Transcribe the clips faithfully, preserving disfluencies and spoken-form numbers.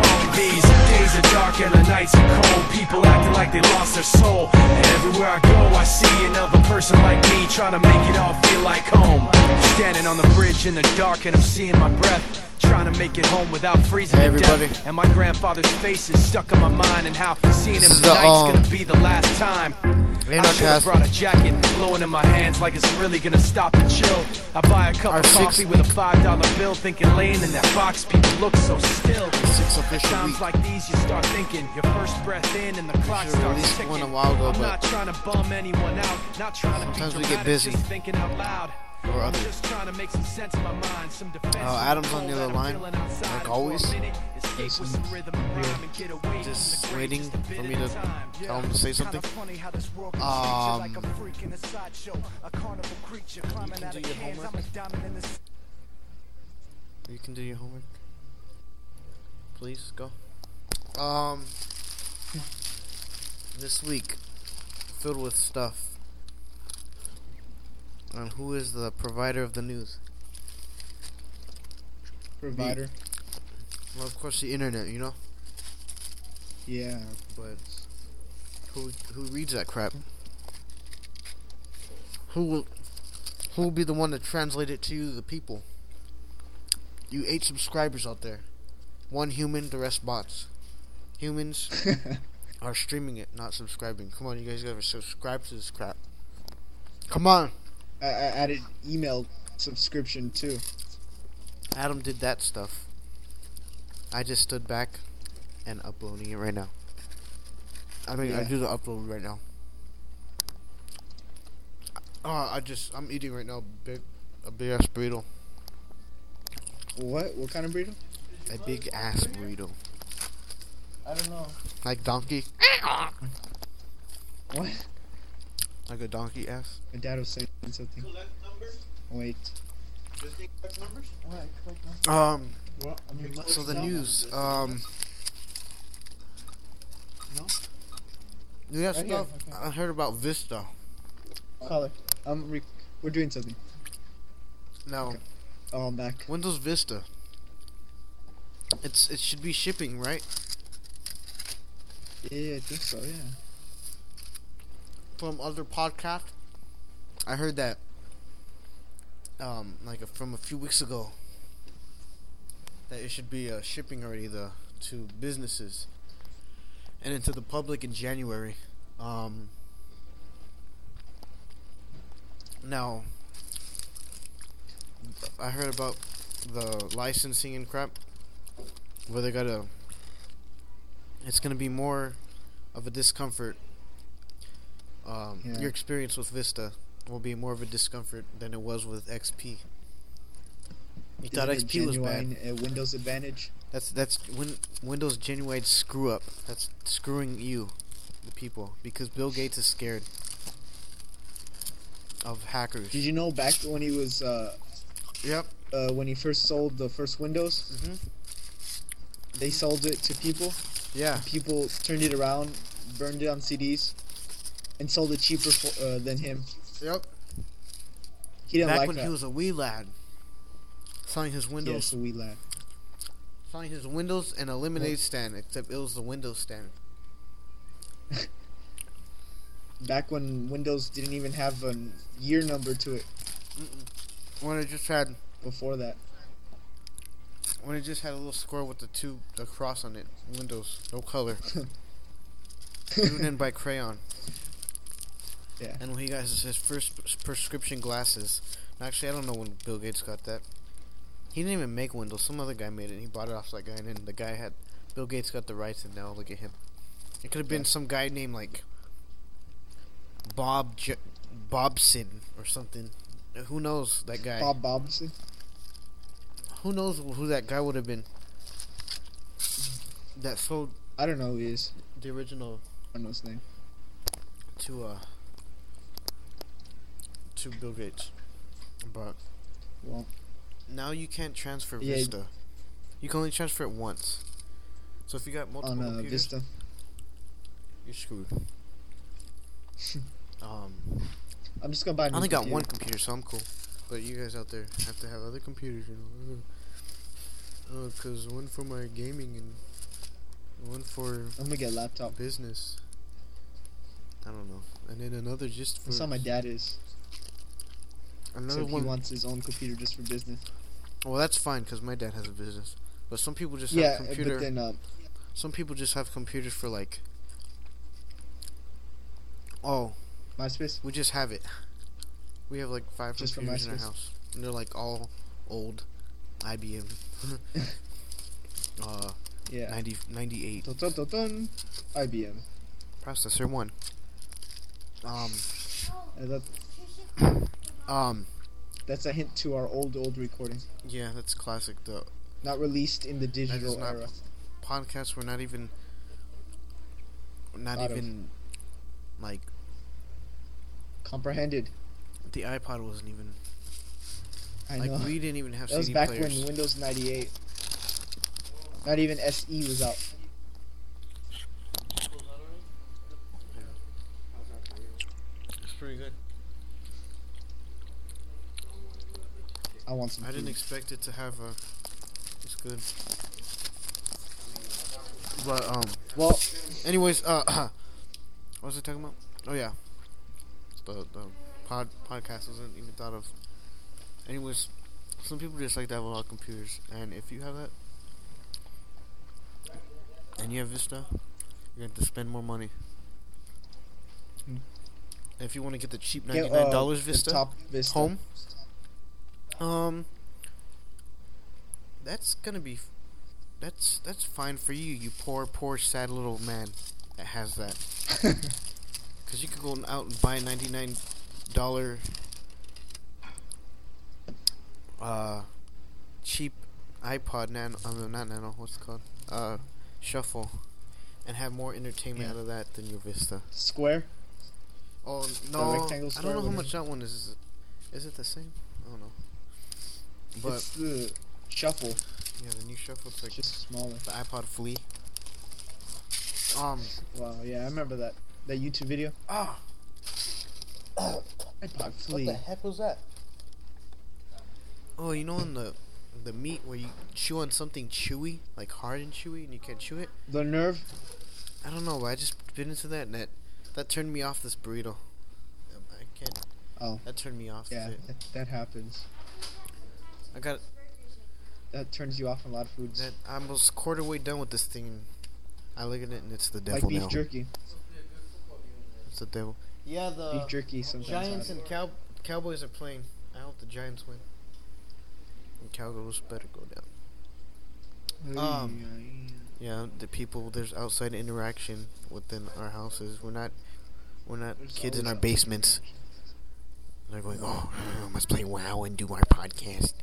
home. These days are dark and the nights are cold. People acting like they lost their soul. And everywhere I go I see another person like me, trying to make it all feel like home. Standing on the bridge in the dark and I'm seeing my breath, trying to make it home without freezing hey, to everybody. death. And my grandfather's face is stuck in my mind, and how seeing him This is tonight's the, um, gonna be the last time. I should have brought a jacket blowing in my hands like it's really gonna stop and chill. I buy a cup Our of six, coffee with a five dollar bill, thinking laying in that box, people look so still. Six At official times week. like these you start thinking, your first breath in and the clock Should've starts released ticking. one a while ago, I'm but not trying to bum anyone out, not trying to sometimes be we get dramatic, busy. just thinking out loud. Or other. Just trying to make some sense in my mind, some defense. Uh, Adam's on the other line, like always. Just waiting for me to tell him to say something. Um, you can do your homework. You can do your homework. Please go. Um, this week filled with stuff. And who is the provider of the news? Provider? The, well, of course, the internet, you know? Yeah. But who who reads that crap? Who will who will be the one to translate it to you, the people? You eight subscribers out there. One human, the rest bots. Humans are streaming it, not subscribing. Come on, you guys gotta subscribe to this crap. Come on! I, I added email subscription too. Adam did that stuff. I just stood back and uploading it right now. I mean, Yeah. I do the upload right now. Uh, I just, I'm eating right now big, a big ass burrito. What? What kind of burrito? A big ass burrito. I don't know. Like donkey. What? Like a donkey ass. My dad was saying something. Wait. Um, What? I mean, so the news, um... No? Yeah, Right here, stuff. okay. I heard about Vista. Caller. Um, rec- we're doing something. Now, Okay. Oh, I'm back. Windows Vista. It's it should be shipping, right? Yeah, I think so, yeah. From other podcasts, I heard that um like from a few weeks ago that it should be uh, shipping already the to businesses and into the public in January. Um, now, I heard about the licensing and crap, where they gotta. It's gonna be more of a discomfort. Um, Yeah. Your experience with Vista will be more of a discomfort than it was with X P. You thought Isn't X it P was bad. genuine, uh, Windows Advantage. That's that's when Windows genuine screw up. That's screwing you, the people, because Bill Gates is scared of hackers. Did you know back when he was uh, Yep. uh when he first sold the first Windows, Mhm. they sold it to people. Yeah. People turned it around, burned it on C Ds, and sold it cheaper for, uh, than him. Yep. He didn't Back like when that. he was a wee lad, selling his Yes, Windows, a wee lad. selling his Windows and a lemonade stand, except it was the Windows stand. Back when Windows didn't even have a year number to it. Mm-mm. When it just had, Before that, when it just had a little square with the two, the cross on it. Windows, no color. Written in by crayon. yeah. And when he got his, his first pres- prescription glasses. Actually, I don't know when Bill Gates got that. He didn't even make Windows. Some other guy made it. And he bought it off that guy, and then the guy had Bill Gates got the rights, and now look at him. It could have been Yeah. some guy named like Bob J- Bobson or something. Who knows that guy? Bob Bobson. Who knows who that guy would have been? That sold I don't know who he is. the original I don't know his name. to uh to Bill Gates, but Well, now you can't transfer Yeah. Vista. You can only transfer it once. So if you got multiple on uh, computers, Vista. you're screwed. um, I'm just gonna buy a I new only got computer. one computer, so I'm cool. But you guys out there have to have other computers, you know. Oh, cause one for my gaming and One for I'm gonna get a laptop. business. I don't know. And then another just for. That's how my dad is. Another Except one. he wants his own computer just for business. Well, that's fine because my dad has a business. But some people just Yeah, have computer. but then uh, Some people just have computers for like. Oh, MySpace. we just have it. We have like five Just for computers in our MySpace? house, and they're like all old, I B M. uh, Yeah. ninety, ninety-eight Dun, dun, dun, dun. I B M. processor one. Um, Uh, that, um, that's a hint to our old old recording. yeah, that's classic. The Not released in the digital not- era. podcasts were not even, not Thought of. even, like Comprehended. the iPod wasn't even. I Like know. we didn't even have That was C D back players. when Windows ninety-eight. Not even S E was out. It's pretty good. I want some. I didn't food. expect it to have a. It's good. But um. Well, Anyways, uh, what was I talking about? Oh yeah, the the pod podcast wasn't even thought of. Anyways, some people just like to have a lot of computers, and if you have that, and you have Vista, you have to spend more money. Hmm. If you want to get the cheap get, ninety nine uh, dollars the Vista top Vista. home, um, that's gonna be. That's that's fine for you, you poor, poor, sad little man that has that. Because you could go out and buy a ninety-nine dollars uh, cheap iPod Nano, I mean, not Nano, what's it called? Uh, Shuffle, and have more entertainment Yeah. out of that than your Vista. Square. Oh, The no, rectangle I square, don't know how whatever. much that one is. Is it, is it the same? I don't know. But, It's the shuffle. yeah, the new Shuffle, it's like Just smaller. the iPod Flea. Um, Wow. Yeah, I remember that. That YouTube video. ah, iPod Flea. heck was that? Oh, you know in the the meat where you chew on something chewy, like hard and chewy, and you can't chew it? The nerve. I don't know, but I just bit into that and that, that turned me off this burrito. Um, I can't. Oh. That turned me off. Yeah, It. that, that happens. I got That turns you off on a lot of foods. that. I'm almost quarter way done with this thing. And I look at it and it's the like devil beef now. jerky. It's the devil. Yeah, the Beef jerky sometimes. Giants have it. and Cow Cowboys are playing. I hope the Giants win. And Cowboys better go down. Um, Yeah, the people. There's outside interaction within our houses. We're not, we're not There's kids in our always basements. They're going, oh, I must play WoW and do our podcast.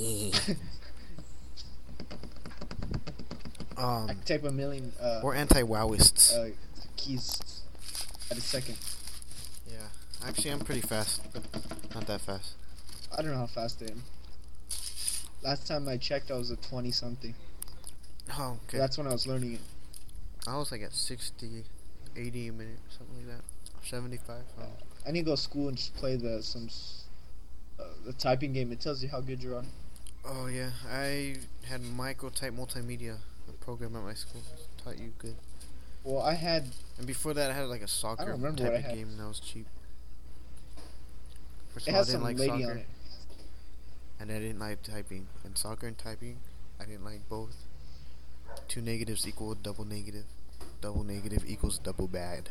I um, could type a million uh, we're anti-Wowists. uh, keys at a second. Yeah, actually, I'm pretty fast. Not that fast. I don't know how fast I am. Last time I checked, I was at twenty something. Oh, okay. That's when I was learning it. I was like at sixty, eighty a minute, something like that. seventy-five. Oh. I need to go to school and just play the some s- uh, the typing game. It tells you how good you are. Oh yeah, I had microtype multimedia, a program at my school. Taught you good. Well, I had And before that, I had like a soccer type remember what I of had. game, and that was cheap. First it of all, I has didn't some like lady soccer, on it. and I didn't like typing. And soccer and typing, I didn't like both. Two negatives equal double negative. Double negative equals double bad.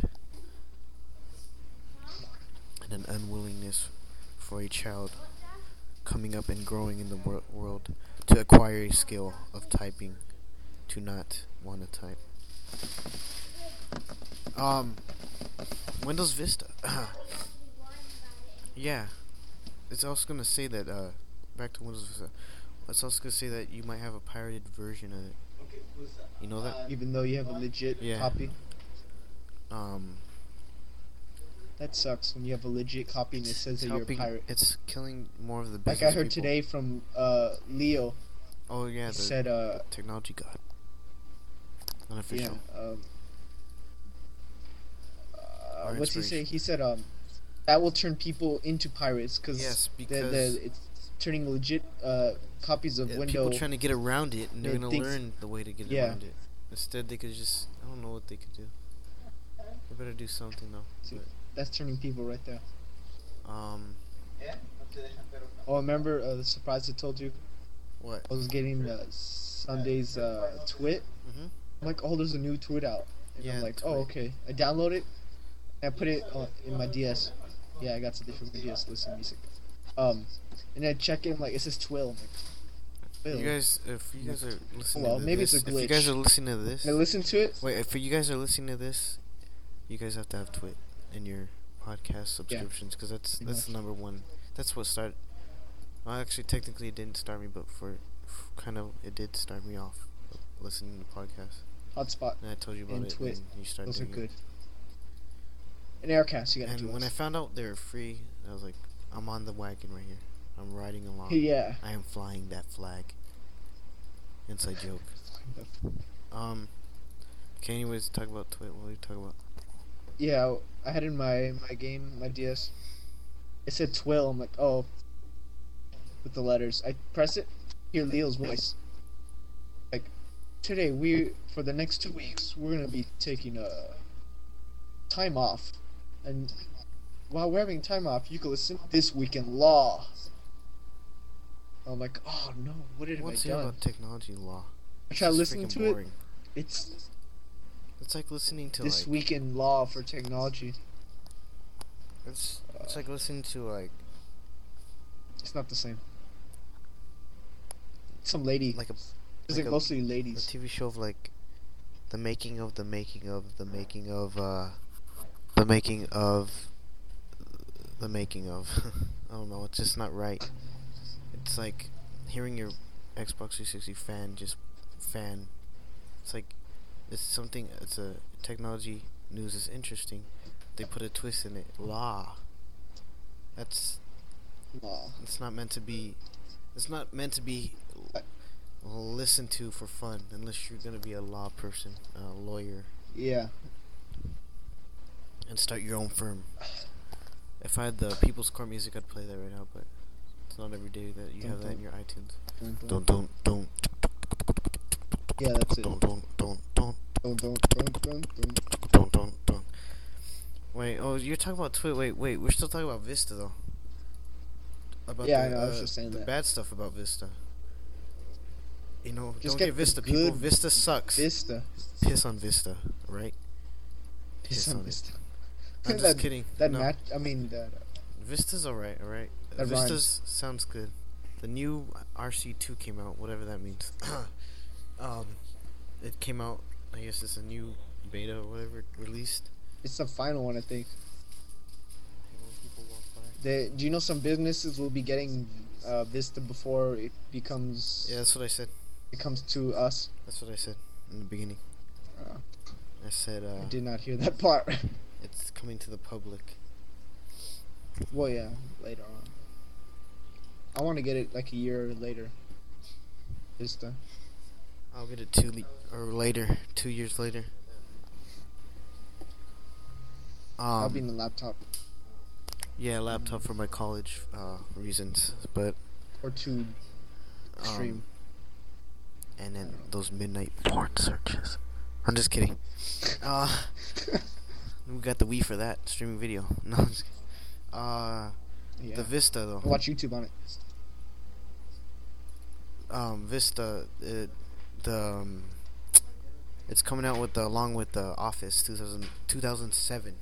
And an unwillingness for a child coming up and growing in the wor- world to acquire a skill of typing to not want to type. Um, Windows Vista. Yeah, it's also gonna say that. Uh, back to Windows Vista. It's also gonna say that you might have a pirated version of it. You know that? Even though you have a legit Yeah. copy. Um, That sucks when you have a legit copy and it says it's that you're a helping. pirate. It's killing more of the Like business I heard people. today from uh, Leo. Oh yeah, He the said, uh, technology god. yeah, Unofficial. um, uh, Our what's he say? inspiration. He said, um, that will turn people into pirates cause Yes, the, because the, it's turning legit uh, copies of yeah, Windows. people trying to get around it, and they're they gonna think- learn the way to get yeah. around it. Instead, they could just, I don't know what they could do. They better do something though. See, that's turning people right there. But, um, Oh, remember uh, the surprise I told you? what? I was getting uh, Sunday's uh, twit. Mhm. I'm like, oh, there's a new twit out. And Yeah, I'm like, Twit. oh, okay. I download it. And I put it uh, in my D S. Yeah, I got something from my D S to listen to music. Um, and I check in, like, it says Twill. I'm like, Twill. You guys, if you guys are listening Well, to maybe this, it's a if you guys glitch. are listening to this, And I listen to it. wait, if you guys are listening to this, you guys have to have Twit in your podcast subscriptions because that's pretty that's the much. number one. That's what started. Well, actually, technically, it didn't start me, but for, for kind of, it did start me off listening to podcasts. Hotspot. And I told you about And it, Twit. and you started Those are doing good. it. And Aircast, you gotta And do when I us. found out they were free, I was like, I'm on the wagon right here. I'm riding along. Yeah. I am flying that flag. Inside joke. Um. Okay. Anyways, talk about Twit. What are you talking about? Yeah, I had in my my game, my D S. It said Twill. I'm like, oh, with the letters. I press it, hear Leo's voice. Like, today we for the next two weeks we're gonna be taking a time off, and while we're having time off, you can listen to This Week in Law. I'm like, oh no, what did What's I it done? about technology law? I It's tried just listening freaking to it. boring. It's It's like listening to This like. Week in Law for technology. It's it's like listening to like It's not the same. Some lady. like a Is like it a- mostly a ladies? T V show of like the making of the making of the making of uh the making of the making of. I don't know. It's just not right. It's like hearing your Xbox three sixty fan just fan. It's like it's something. It's a technology news is interesting. They put a twist in it. Law. That's Law. it's not meant to be. It's not meant to be l- listened to for fun unless you're gonna be a law person, a lawyer, Yeah. and start your own firm. If I had the People's Court music, I'd play that right now, but it's not every day that you Dun, have that dun. in your iTunes. Dun, dun. Don't don't don't Yeah, that's it. don't don't don't don't Dun, dun, dun, dun, dun. don't don't don't. Wait, oh, you're talking about Twit. Wait, wait, we're still talking about Vista though. About Yeah, the, I know, I was uh, just saying the that. bad stuff about Vista. You know, Just don't get get the Vista, people. good Vista sucks. Vista. Piss on Vista, right? Piss on on it. Vista. I'm just that, kidding. That no. match. I mean, that. Uh, Vista's alright, alright. That Vista's sounds good. The new R C two came out, whatever that means. um, it came out. I guess it's a new beta or whatever released. it's the final one, I think. They, do you know some businesses will be getting uh, Vista before it becomes Yeah, that's what I said. it comes to us? That's what I said in the beginning. Uh, I said uh, I did not hear that part. it's coming to the public. Well, yeah, later on. I want to get it like a year later. Vista. I'll get it two le- or later, two years later. Um, I'll be in the laptop yeah, laptop for my college uh, reasons, but or two stream. um, and then those midnight porn searches. I'm just kidding. Uh, we got the Wii for that streaming video. No, I'm just kidding. Uh, Yeah. the Vista though. I'll watch YouTube on it. Um, Vista, it, the um, it's coming out with the along with the Office two thousand, two thousand seven.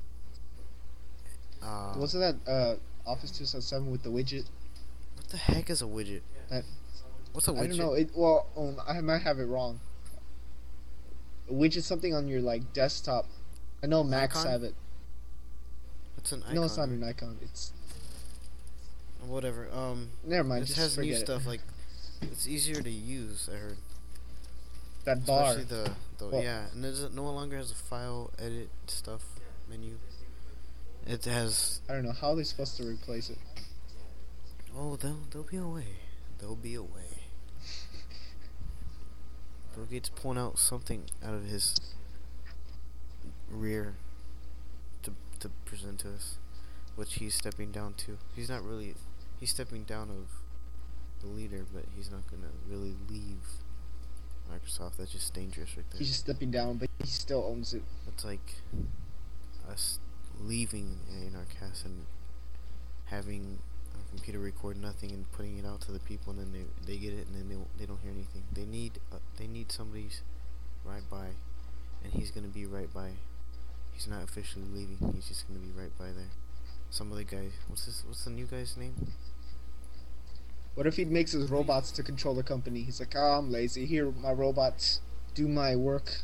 Uh, Wasn't that uh, Office two thousand seven with the widget? what the heck is a widget? That- What's a widget? I don't know. It well, um, I might have it wrong. A widget something on your like desktop. I know Macs Icon? have it. It's an icon. No, it's not an icon. It's Whatever. Um, never mind. it Just has forget new it. stuff like it's easier to use. I heard. That bar. Especially the, the Well- yeah, and it no longer has a file edit stuff menu. It has I don't know how they're supposed to replace it. oh there'll there'll be a way. There'll be a way. Bill Gates pulling out something out of his rear to to present to us, which he's stepping down to. He's not really he's stepping down of the leader, but he's not gonna really leave Microsoft. That's just dangerous right there. He's just stepping down, but he still owns it. It's like us leaving in our cast and having a computer record nothing and putting it out to the people, and then they they get it, and then they they don't hear anything. They need uh, they need somebody's right by, and he's gonna be right by. He's not officially leaving. He's just gonna be right by there. Some other guy. What's this? What's the new guy's name? What if he makes his robots to control the company? He's like, oh, I'm lazy. Here, my robots do my work.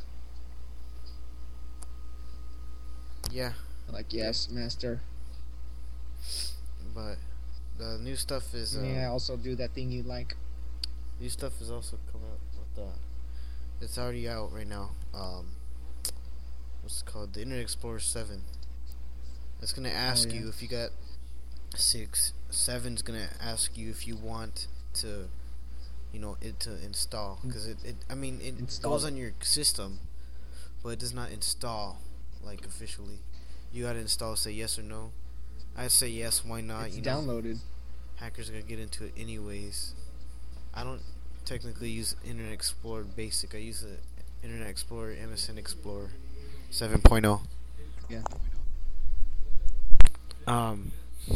Yeah. I'm like, yes, master. But the new stuff is. Uh, May I also do that thing you like? New stuff is also coming out with. Uh, it's already out right now. Um, what's it called? The Internet Explorer seven. It's gonna ask Oh, yeah. you if you got six. Seven's gonna ask you if you want to, you know, it to install, because it, it. I mean, it Install goes it. on your system, but it does not install like officially. You gotta install. Say yes or no. I say yes. Why not? It's you know, downloaded. hackers are gonna get into it anyways. I don't technically use Internet Explorer Basic. I use the Internet Explorer M S N Explorer seven point oh. Yeah. Um.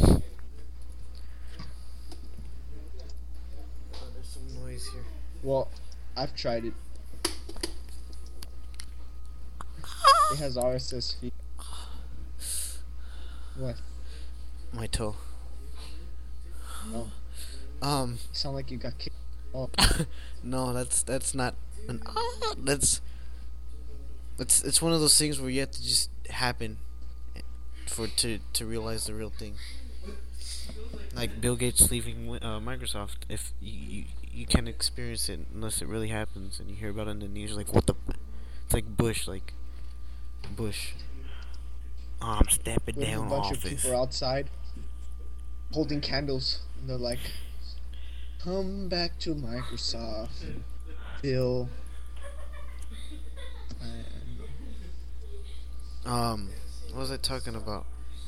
Oh, there's some noise here. Well, I've tried it. It has R S S feed. What? My toe. Oh, Um. you sound like you got kicked. Oh, No, that's that's not an. Ah, that's. It's it's one of those things where you have to just happen, for to to realize the real thing. Like Bill Gates leaving uh, Microsoft. If you, you you can't experience it unless it really happens, and you hear about it in the news, like what the. It's like Bush, like. Bush. Oh, I'm stepping there's a down bunch of office. people outside holding candles, and they're like, "Come back to Microsoft, Bill." And Um, what was I talking about?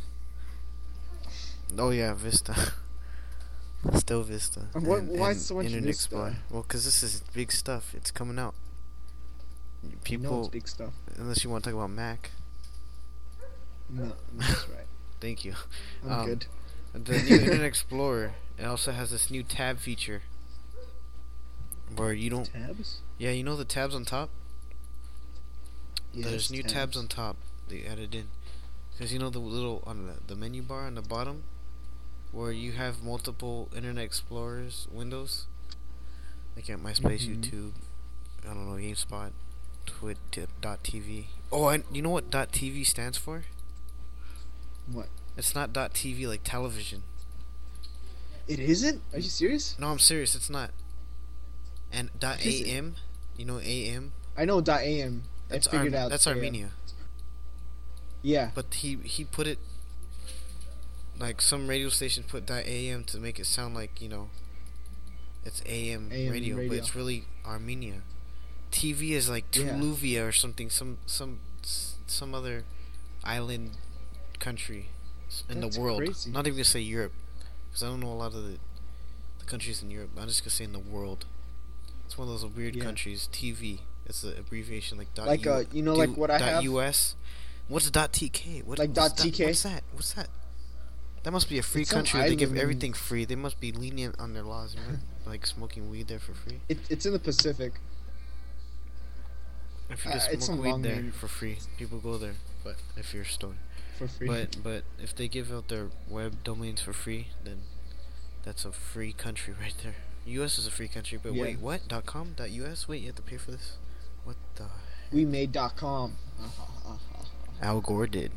Oh yeah, Vista. Still Vista. And what- And- why and so much Internet Vista? Explorer. Well, because this is big stuff. It's coming out. you People, know it's big stuff. unless you want to talk about Mac. No, that's right. Thank you. I'm Um, good. The new Internet Explorer. It also has this new tab feature. Where you don't. Tabs? Yeah, you know the tabs on top. Yes, There's new tabs. on top. They added in. Because you know the little on the, the menu bar on the bottom, where you have multiple Internet Explorers windows, like at MySpace, Mhm. YouTube, I don't know, GameSpot, Twit dot T V. Oh, and you know what dot T V stands for? What? It's not dot T V like television. It isn't? Are you serious? No, I'm serious. It's not. And dot What is it? A M, you know A M. I know dot .am. I That's figured Ar- out. That's A M. Armenia. Yeah. But he he put it like some radio stations put dot A M to make it sound like, you know, it's A M, A M radio, but radio. it's really Armenia. T V is like Yeah. Tuluvia or something, some some some other island country s- in That's the world. crazy. Not even gonna say Europe, because I don't know a lot of the the countries in Europe. I'm just gonna say in the world. It's one of those weird Yeah. countries. T V. It's an abbreviation like dot Like, U- uh, you know, like what I dot have? U S. What's dot T K? What, Like what's dot T K? What's that? What's that? That must be a free It's some country. Where they give island in- everything free. They must be lenient on their laws. You know? Like smoking weed there for free. It, it's in the Pacific. If you Uh, just it's smoke some weed long there name. for free, people go there. But if you're a store, For free. but but if they give out their web domains for free, then that's a free country right there. U S is a free country, but Yeah. wait, what? Dot com? Dot U S? Wait, you have to pay for this? What the? we made dot com. Al Gore did.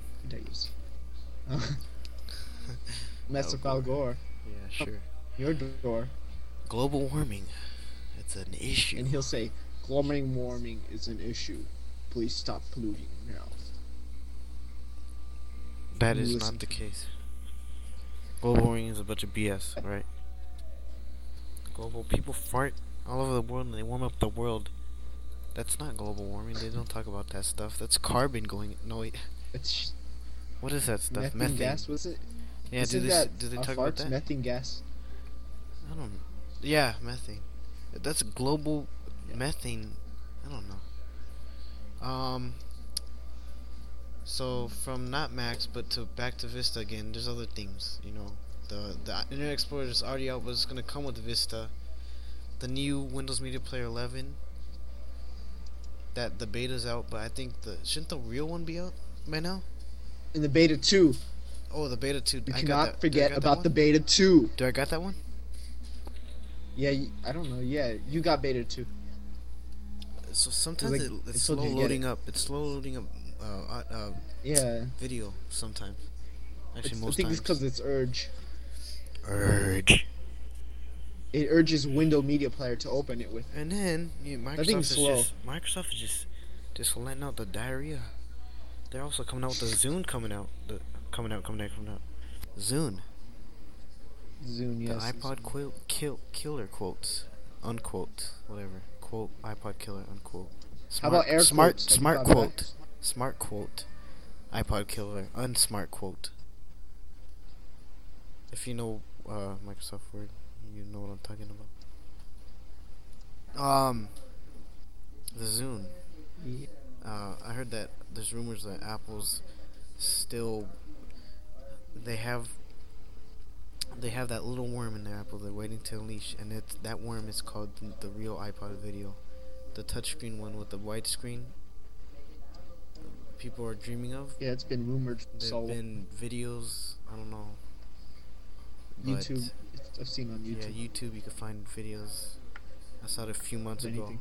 Mess Al with Al Gore. Yeah, sure. Your door. Global warming. It's an issue. And he'll say, global warming is an issue. Please stop polluting now. That You is listen not the to- case. Global warming is a bunch of B S, right? Global people fart all over the world and they warm up the world. That's not global warming. They don't talk about that stuff. That's carbon going. No, wait. It's What is that stuff? methane, Methane. gas, was it? Yeah, Isn't do they that do they our talk about farts? that? Methane gas. I don't. Yeah, methane. That's global Yeah. methane I don't know. Um. So from not Max, but to back to Vista again. There's other things, you know. The the Internet Explorer is already out, but it's gonna come with Vista. The new Windows Media Player eleven. That the beta's out, but I think the shouldn't the real one be out by now? In the beta two. Oh, the beta two. You I got cannot that. forget got about the beta two. Do I got that one? Yeah, y- I don't know. Yeah, you got beta two. So sometimes like, it, it's it slow told you to get loading it. up. It's slow loading up uh, uh, Yeah. video sometimes. Actually, It's, I most think it's times. because it's Urge. Urge. It urges Windows Media Player to open it with. And then yeah, Microsoft thing's is slow. just Microsoft is just just letting out the diarrhea. They're also coming out with the Zune coming out. The coming out, coming out, coming out. Zune. Zune, yes. The iPod quil- kill killer quotes, unquote, whatever. Quote iPod killer unquote. How about air smart quotes? Have you smart thought of quote that? smart quote iPod killer unsmart quote. If you know uh, Microsoft Word, you know what I'm talking about. Um, the Zune. Yeah. Uh, I heard that there's rumors that Apple's still they have they have that little worm in their Apple they're waiting to unleash, and it's that worm is called the, the real iPod Video, the touchscreen one with the widescreen. People are dreaming of. Yeah, it's been rumored. There've So been videos. I don't know. but YouTube, it's, I've seen on YouTube. Yeah, YouTube. You can find videos. I saw it a few months ago. Anything.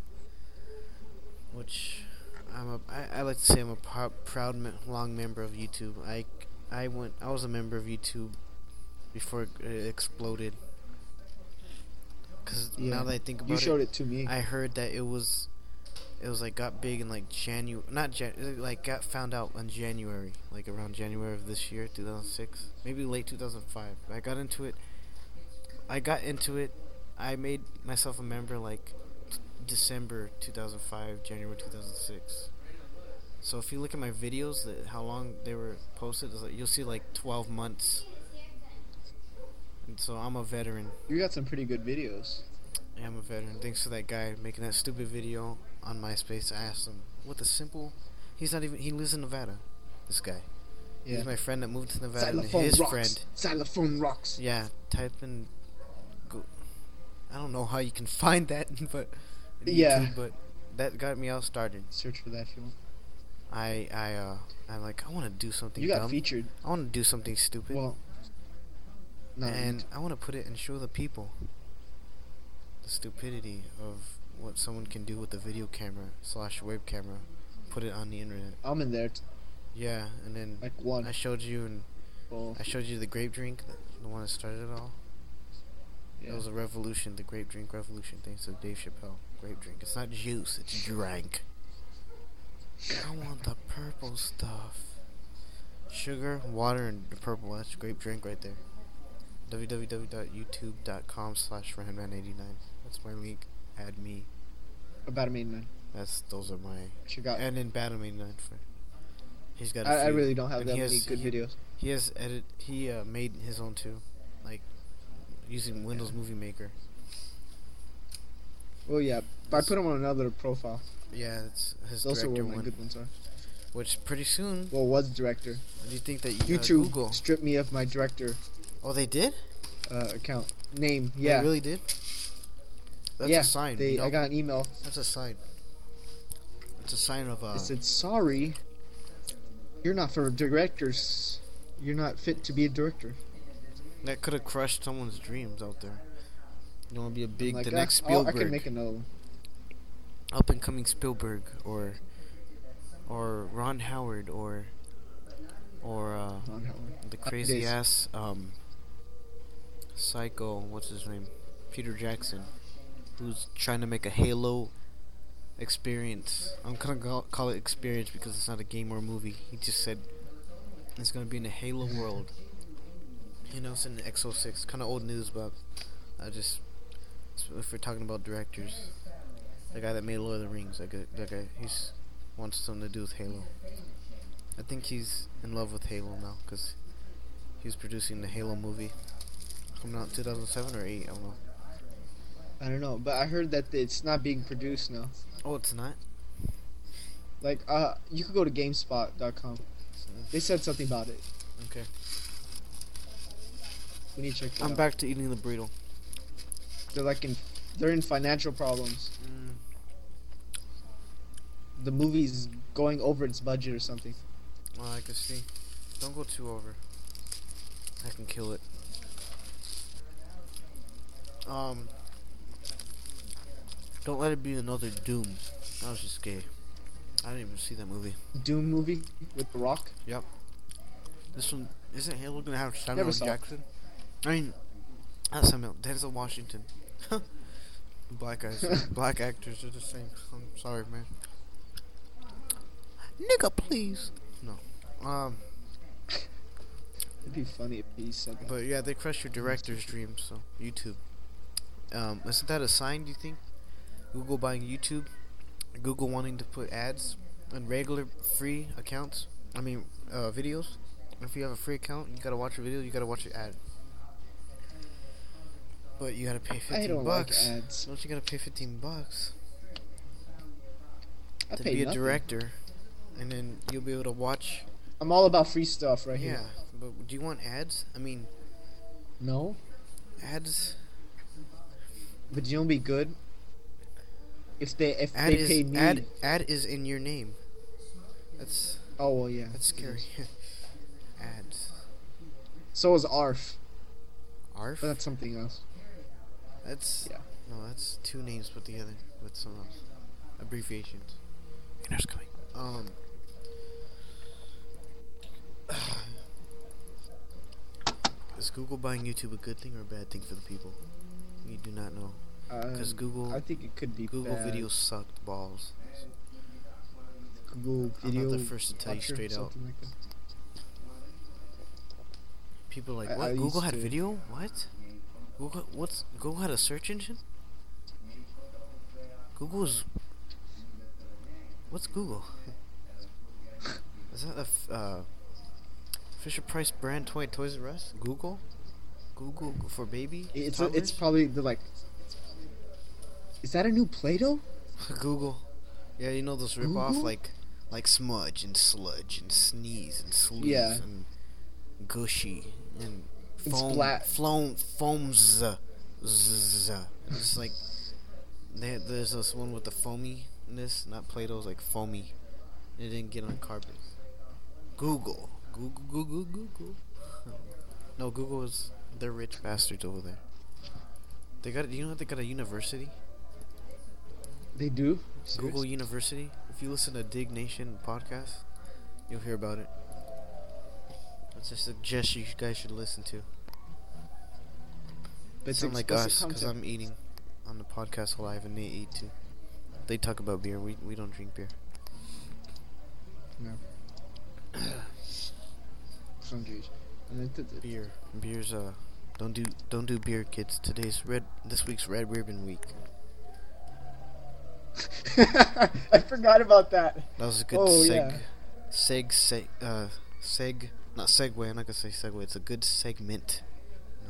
Which I'm a, I, I like to say I'm a pr- proud me- long member of YouTube. I, I went I was a member of YouTube before it, it exploded. Cause Yeah. now that I think about You showed it, it to me. I heard that it was it was like got big in like January, not Jan, it, like got found out in January, like around January of this year, two thousand six, maybe late two thousand five. I got into it. I got into it. I made myself a member like December two thousand five, January two thousand six. So if you look at my videos, that how long they were posted, it's like, you'll see like twelve months. And so I'm a veteran. You got some pretty good videos. Yeah, I'm a veteran. Thanks to that guy making that stupid video on MySpace. I asked him, with a simple... He's not even... He lives in Nevada, this guy. Yeah. He's my friend that moved to Nevada. And Xylophone his rocks. friend... Xylophone rocks. Yeah, type in... Go, I don't know how you can find that, but... YouTube, Yeah. But that got me all started. Search for that if you want. I, I, uh... I'm like, I want to do something You got dumb. featured. I want to do something stupid. Well, no. and I want to put it and show the people the stupidity of what someone can do with a video camera slash web camera. Put it on the internet. I'm in there. T- Yeah, and then like one. I showed you and Well, I showed you the grape drink, the, the one that started it all. yeah. It was a revolution, the grape drink revolution. Thanks to Dave Chappelle. Grape drink. It's not juice, it's drink. I want the purple stuff. Sugar, water, and the purple. That's grape drink right there. www.youtube.com slash Randman eighty-nine. That's my link. Add me. About a main man. That's those are my What you got? and then Battle eighty-nine for. He's got. A I, I few. really don't have And that he many has- good he, videos. He has edit. He uh, made his own too, like using Windows Movie Maker. Well, yeah. But I put them on another profile. Yeah, it's his Those are director where my one. good ones are. Which pretty soon, Well, was director. do you think that you, uh, YouTube Google? stripped me of my director Oh, they did. uh, account name. Yeah. They really did. That's yeah. a sign. They, you know? I got an email. That's a sign. It's a sign of uh. It said, "Sorry, you're not for directors. You're not fit to be a director." That could have crushed someone's dreams out there. You want to be a big, I'm like, the "Ah, next oh, I Spielberg, can make another one. up and coming Spielberg, or or Ron Howard, or or uh, Ron Howard. the Happy crazy days. ass um, psycho. What's his name? Peter Jackson, who's trying to make a Halo experience. I'm gonna go- call it experience because it's not a game or a movie. He just said it's gonna be in a Halo world. You know, it's in the X oh six. Kind of old news, but I just if we're talking about directors, the guy that made Lord of the Rings, that guy, that guy he's wants something to do with Halo. I think he's in love with Halo now because he's producing the Halo movie coming out in two thousand seven or eight. I don't know. I don't know, but I heard that it's not being produced now. Oh, it's not. Like, uh, you could go to GameSpot dot com. They said something about it. Okay. We need to check it I'm out. back to eating the burrito. They're like in, they're in financial problems. Mm. The movie's going over its budget or something. Well, I can see. Don't go too over. I can kill it. Um. Don't let it be another Doom. That was just gay. I didn't even see that movie. Doom movie with The Rock. Yep. This one isn't Halo gonna have Samuel Never L. saw it. Jackson? I mean, not Samuel. Denzel Washington. Black guys, black actors are the same. I'm sorry, man. Nigga, please. No. Um. It'd be funny if he said that. But yeah, they crushed your director's dreams. So YouTube. Um, isn't that a sign? Do you think? Google buying YouTube, Google wanting to put ads on regular free accounts. I mean, uh, videos. If you have a free account, you gotta watch a video. You gotta watch an ad. But you gotta pay fifteen I don't bucks. like ads. Don't you gotta pay fifteen bucks I to pay be a nothing. director, and then you'll be able to watch. I'm all about free stuff right Yeah, here. but do you want ads? I mean, No, ads. but you know, be good if they if Ad they is pay me. ad. Ad is in your name. That's Oh well, yeah. that's scary. Ads. So is A R F, Arf. but that's something else. That's Yeah. no, that's two names put together with some else. Abbreviations. Inter's coming. Um. Is Google buying YouTube a good thing or a bad thing for the people? We do not know. Because Um, Google I think it could be Google bad. videos sucked balls. Google I'm video. not the first to tell you watcher, straight out. something like that. People are like, I- what? I Google used had to- video? What? Google? What's Google had a search engine? Google's. What's Google? Is that a f- uh, Fisher Price brand toy Toys R Us? Google? Google for baby? It's a, it's toddlers? probably the like. Is that a new Play-Doh? Google. Yeah, you know those rip off Google? like like smudge and sludge and sneeze and sleaze Yeah. and gushy and And foam splat. foam foams z- z- it's like they, there's this one with the foaminess, not Play-Doh's like foamy. It didn't get on carpet. Google. Google Google Google. No, Google is they're rich bastards over there. They got you know they got a university? They do. Google Serious? University. If you listen to Dig Nation podcast, you'll hear about it. That's a suggestion you guys should listen to. But it's Sound like explicit us, because content. I'm eating on the podcast live and they eat too. They talk about beer. We we don't drink beer. No. Some Jews. And then th- th- Beer. Beer's uh. Don't do don't do beer, kids. Today's red. This week's Red Ribbon Week. I forgot about that. That was a good Oh, seg. yeah. Seg seg uh seg. Not segue. I'm not gonna say segue. It's a good segment. No.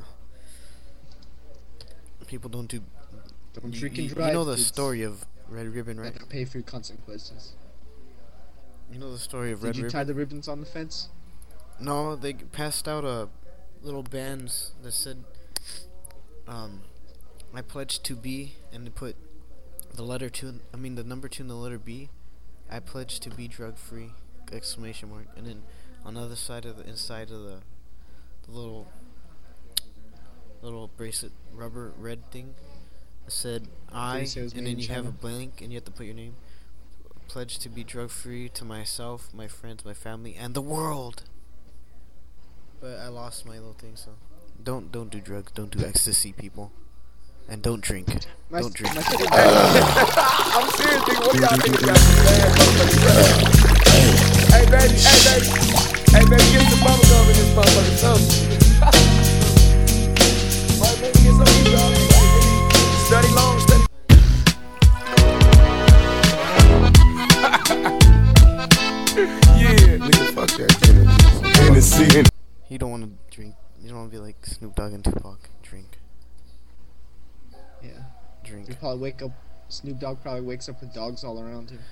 People don't do. Don't You, drink you, and you drive. know the kids. story of Red Ribbon, right? And pay for your consequences. You know the story of Did Red you Ribbon? tie the ribbons on the fence? No, they passed out a little bands that said, um, "I pledge to be," and they put the letter two. In, I mean the number two in the letter B. I pledge to be drug free! Exclamation mark! And then on the other side of the inside of the, the little little bracelet rubber red thing, it said I, you say it was and made then in you have a China? blank, and you have to put your name. Pledge to be drug free to myself, my friends, my family, and the world. But I lost my little thing, so don't don't do drugs, don't do ecstasy, people, and don't drink. My, don't drink. My city, I'm serious, nigga. What do y'all niggas got to say? Hey, baby. Hey, baby. Hey, baby, get some bubble gum in this motherfucker. So. Right, baby, get some of these, y'all. Study long, study. Yeah. Nigga, fuck that. Hennessy and You don't want to drink. You don't want to be like Snoop Dogg and Tupac. Drink. yeah. drink. He probably wake up. Snoop Dogg probably wakes up with dogs all around him.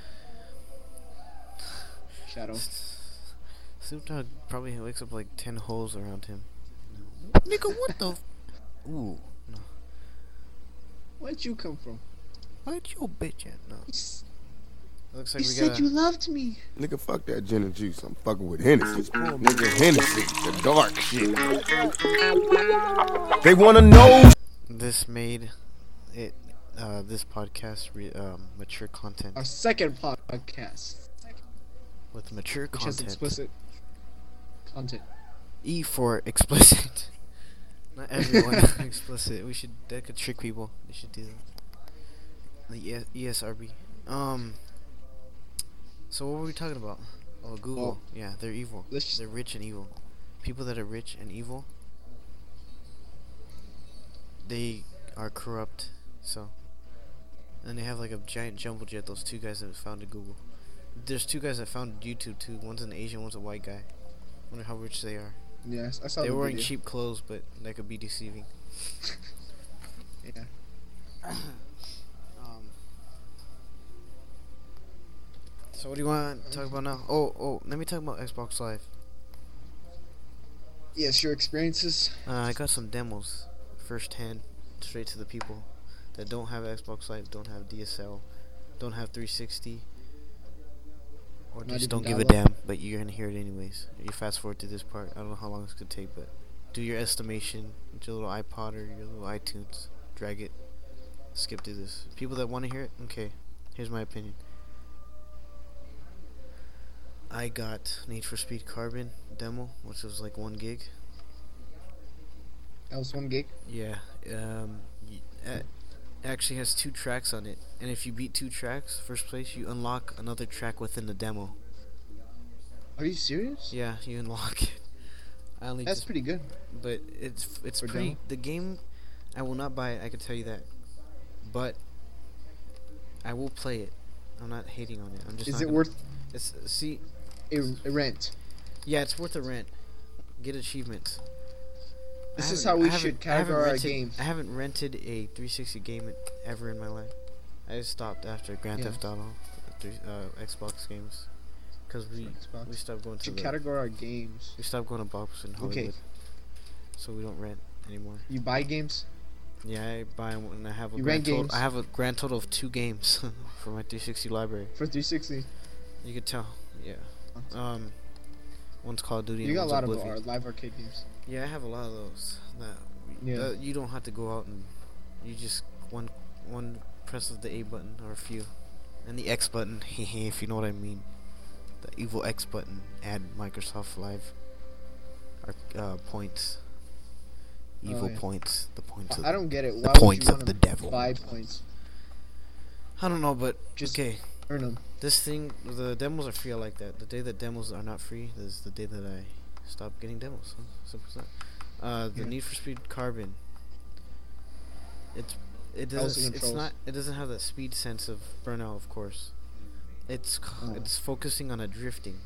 Shadow. Snoop Dogg probably wakes up like ten holes around him. Nigga, what the? F- Ooh, no. Where'd you come from? Where'd your bitch at? No. Looks like You we said gotta. you loved me. Nigga, fuck that gin and juice. I'm fucking with Hennessy. Nigga, Hennessy, the dark shit. They wanna know. This made it. Uh, this podcast re- um, mature content Our second podcast, with mature which has content. explicit content. E for explicit. Not everyone explicit. We should that could trick people. We should do that. The E S R B. Um. So what were we talking about? Oh, Google. Well, yeah, they're evil. let's just- They're rich and evil. People that are rich and evil, they are corrupt. So, and they have like a giant jumbo jet. Those two guys that founded Google. There's two guys that founded YouTube too. One's an Asian, one's a white guy. Wonder how rich they are. Yes, I saw They're the wearing video. cheap clothes, but that could be deceiving. Yeah. um, so what do you want to talk about now? Oh, oh, let me talk about Xbox Live. Yes, your experiences. Uh, I got some demos, first hand, straight to the people that don't have Xbox Live, don't have D S L, don't have three sixty, or Not just even don't give a dial-up? damn. But you're gonna hear it anyways. You fast forward to this part. I don't know how long it's gonna take, but do your estimation with your little iPod or your little iTunes. Drag it. Skip through this. People that want to hear it, okay. Here's my opinion. I got Need for Speed Carbon demo, which was like one gig. That was one gig. Yeah, um, y- uh, it actually has two tracks on it, and if you beat two tracks, first place, you unlock another track within the demo. Are you serious? Yeah, you unlock it. I only That's just, pretty good. but it's it's For pretty. demo? The game, I will not buy it. I can tell you that, but I will play it. I'm not hating on it. I'm just. Is not it gonna- worth It's see, a, a rent? yeah, it's worth a rent. Get achievements. I This is haven't- how we I haven't- should I haven't categorize our rented- games. I haven't rented a three sixty game in- ever in my life. I just stopped after Grand Yeah. Theft Auto, three, uh, Xbox games, because we Xbox. we stopped going to To the, categorize our games. we stopped going to Bob's in Hollywood, Okay. so we don't rent anymore. You buy games. Yeah, I buy one and I have a You grand rent total. games? I have a grand total of two games for my three sixty library. For three sixty. You could tell, yeah. Um, one's Call of Duty. You and got a one's lot of Oblivion. our live arcade games. Yeah, I have a lot of those. That we, Yeah. uh, you don't have to go out and you just one one press of the A button or a few, and the X button. If you know what I mean, the evil X button. Add Microsoft Live. Or uh, points. Evil Oh, yeah. points. The points. Of I don't get it. the Why would points you of wanna the devil. buy points? I don't know, but Just okay. earn them. This thing, the demos are free. I like that. The day that demos are not free is the day that I stop getting demos. Huh? Simple as that. Uh, the Yeah. Need for Speed Carbon. It's it How's doesn't. the It's controls? not. It doesn't have that speed sense of Burnout, of course. It's c- Oh. it's focusing on a drifting.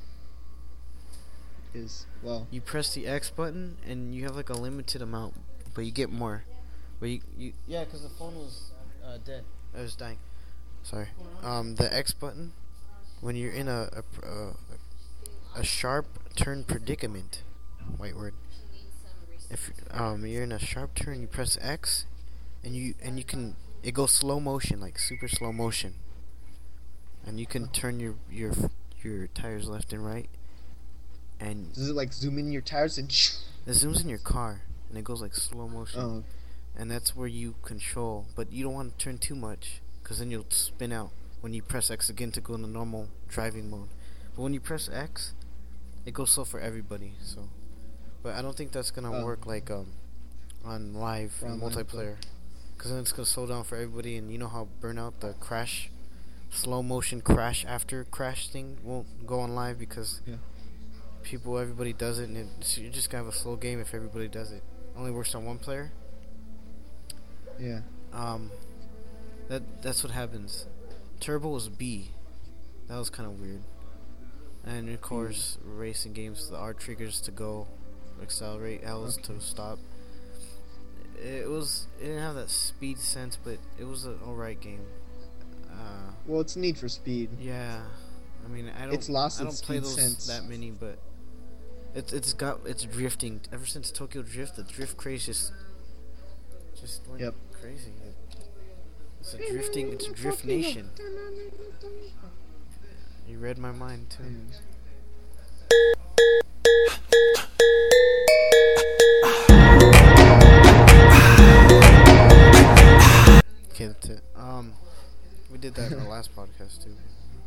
Is well. You press the X button and you have like a limited amount, but you get more. But you, you yeah, because the phone was uh, dead. I was dying. Sorry. Um, the X button, when you're in a a, pr- uh, a sharp turn predicament, white word. If um you're in a sharp turn, you press X, and you and you can it goes slow motion, like super slow motion, and you can turn your your your tires left and right, and Does it like zoom in your tires and? it zooms in your car, and it goes like slow motion. Oh, And that's where you control, but you don't want to turn too much, because then you'll spin out when you press X again to go into normal driving mode. But when you press X, it goes slow for everybody. So, but I don't think that's gonna Oh. work like um on live For and online multiplayer, because then it's gonna slow down for everybody. And you know how Burnout, the crash, slow motion crash after crash thing won't go on live because Yeah. people, everybody does it, and it's, you just gonna have a slow game if everybody does it. Only works on one player. yeah. Um, that that's what happens. Turbo was B. That was kind of weird. And of course, racing games, the R triggers to go, accelerate, L's to stop. it was it didn't have that speed sense, but it was an alright game. Uh, Well, it's Need for Speed. yeah, I mean I don't It's lost I don't its play speed those sense. that many, but it's it's got it's drifting ever since Tokyo Drift. The drift craze just just went Yep. crazy. It's a drifting. It's a drift nation. You read my mind too. Mm. Okay, that's it. Um, we did that in our last podcast too.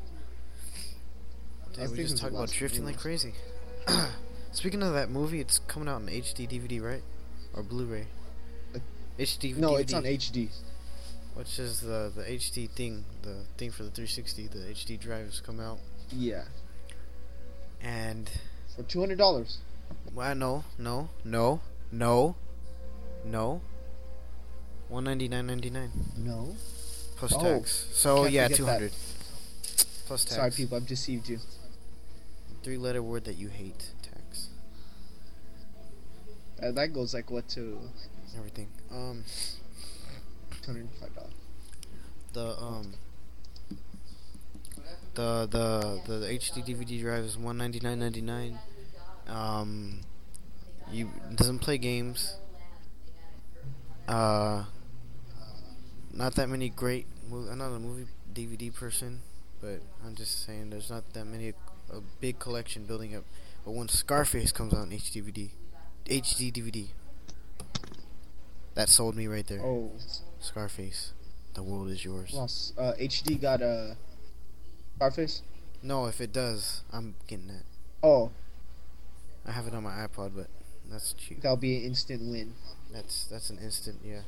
I Yeah, we think it just was talked the about last drifting like news. crazy. Speaking of that movie, it's coming out in H D D V D, right? Or Blu-ray? Uh, H D No, D V D. it's on H D. Which is the the H D thing, the thing for the three sixty. The H D drives come out, Yeah, and for two hundred dollars. well, no, no, no, no, no. One ninety nine ninety nine No. plus Oh, tax. So can't yeah, forget two that. hundred plus tax. Sorry, people, I've deceived you. Three letter word that you hate. Tax. Uh, that goes like what to Everything. Um. two hundred five dollars. The um the the the H D D V D drive is one ninety nine ninety nine. Um, you it doesn't play games. Uh, not that many great. Mo- I'm not a movie D V D person, but I'm just saying there's not that many. A big collection building up. But when Scarface comes out in H D D V D, H D D V D, that sold me right there. Oh, Scarface, the world is yours. well, uh, H D got a Scarface. No, if it does, I'm getting that. Oh, I have it on my iPod, but that's cheap. that'll be an instant win. That's that's an instant, yeah.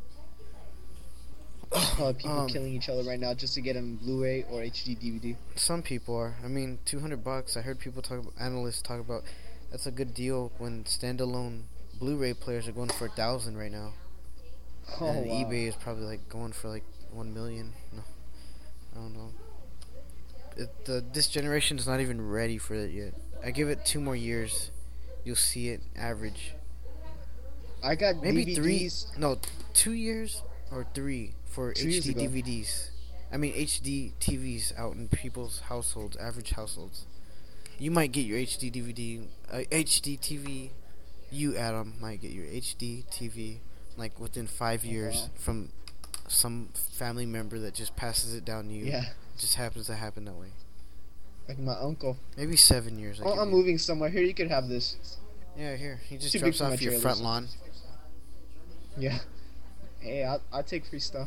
Probably people Um, killing each other right now just to get them Blu-ray or H D D V D. Some people are. I mean, two hundred bucks. I heard people talk about, analysts talk about, that's a good deal when standalone Blu-ray players are going for a thousand right now. Oh, and wow. eBay is probably like going for like one million. No, I don't know. It, the this generation is not even ready for it yet. I give it two more years, you'll see it average. I got Maybe D V Ds. three. No, two years or three for Two years H D ago. D V Ds. I mean H D T Vs out in people's households, average households. You might get your H D D V D, uh, H D T V. You, Adam, might get your H D T V like within five years wow. from some family member that just passes it down to you. Yeah, It just happens to happen that way. like my uncle. Maybe seven years. I Oh, give I'm you. moving somewhere. Here, you could have this. Yeah, here. He just Too big drops for my off your trailer, front so- lawn. Yeah. Hey, I'll, I'll take free stuff.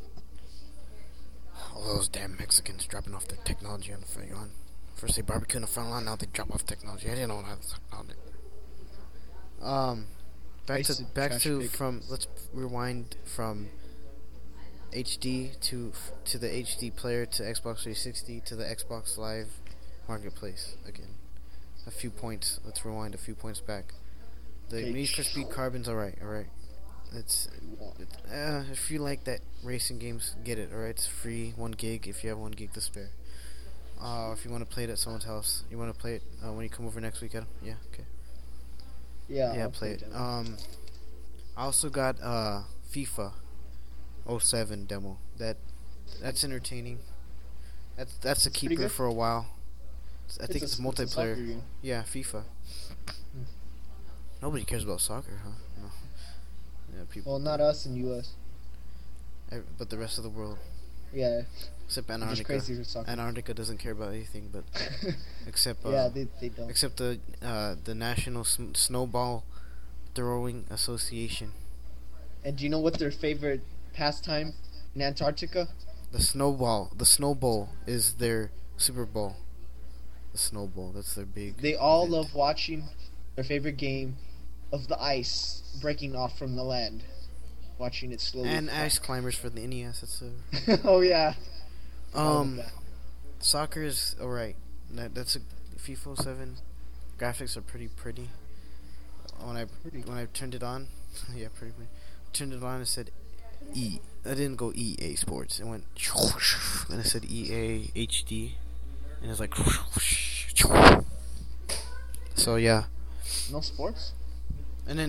All those damn Mexicans dropping off their technology on the front lawn. First they barbecue on the front lawn, now they drop off technology. I didn't know how to technology. Um, back Nice to back trash to pick. from. Let's rewind from H D to to the H D player to Xbox three sixty to the Xbox Live Marketplace again. A few points. Let's rewind a few points back. The Okay. Need for Speed Carbon's alright. Alright. It's It, uh, if you like that racing games, get it. Alright, it's free, one gig if you have one gig to spare. Uh, if you want to play it at someone's house, you want to play it uh, when you come over next week, Adam? Yeah, okay. Yeah, Yeah, I'll play it. demo. Um, I also got uh FIFA oh seven demo. That that's entertaining. That's that's a It's pretty keeper good. for a while. I think a it's s- a soccer multiplayer. game. Yeah, FIFA. Hmm. Nobody cares about soccer, huh? No. Yeah, people. Well, not us in U S. ev- But the rest of the world, Yeah, except I'm just Antarctica. crazy for soccer. Antarctica doesn't care about anything, but except uh, yeah, they, they don't. except the uh, the National Sn- Snowball Throwing Association. And do you know what their favorite pastime in Antarctica? The snowball, the snowball is their Super Bowl. The snowball, that's their big. They all event. love watching their favorite game of the ice breaking off from the land. Watching it slowly. And fall. ice climbers for the N E S. That's a, Oh, yeah. um, soccer is alright. That that's a FIFA seven. Graphics are pretty pretty. When I Pretty. when I turned it on, yeah, pretty pretty. Turned it on, it said E. I didn't go E A Sports. It went and it said E A H D, and it's like. So yeah, No sports? and then it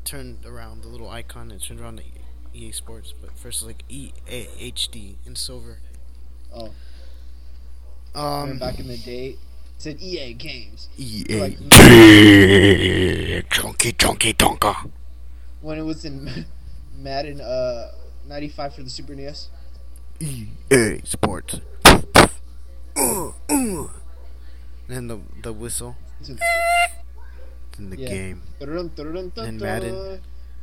turned around the little icon. It turned around to E A Sports, but first it was like E A H D in silver. Oh, Um, remember back in the day, it said E A Games. E Like- A Chunky Chunky Tonka. When it was in Madden uh ninety-five for the Super N E S. E A Sports. Uh, uh. And the the whistle It's in- in the Yeah. game. Dun, dun, dun, dun, And dun. Madden.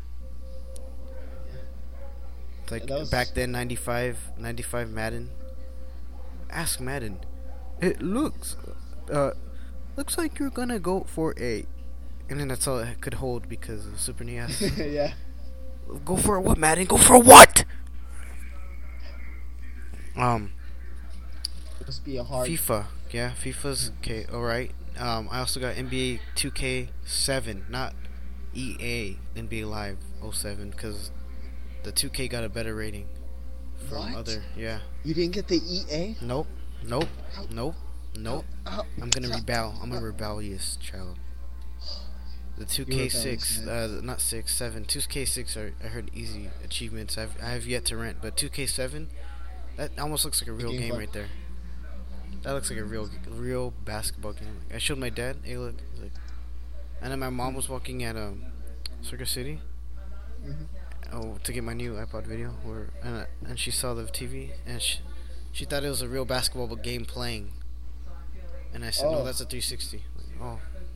It's like That was- back then, ninety-five, ninety-five Madden. Ask Madden. It looks, uh, looks like you're gonna go for a, and then that's all it could hold because of Super N E S. Yeah. Go for a what, Madden? Go for a what? Um, It must be a hard. FIFA. Yeah, FIFA's okay. All right. Um, I also got N B A two K seven, not E A N B A Live oh seven, because the two K got a better rating from What? other. Yeah. You didn't get the E A? Nope. Nope. Nope. Nope. How- I'm gonna rebel. I'm a rebellious child. The two K six, rebellious, uh, not six, seven. two K six are I heard easy achievements. I've I have yet to rent, but two K seven, that almost looks like a real game game fun. right there. That looks like a real real basketball game. I showed my dad. Hey, look. He's like, and then my mom was walking at um, Circuit City. Mhm. Oh, to get my new iPod video, where and, uh, and she saw the T V and she she thought it was a real basketball game playing. And I said, no, Oh. that's a three sixty. Like, oh.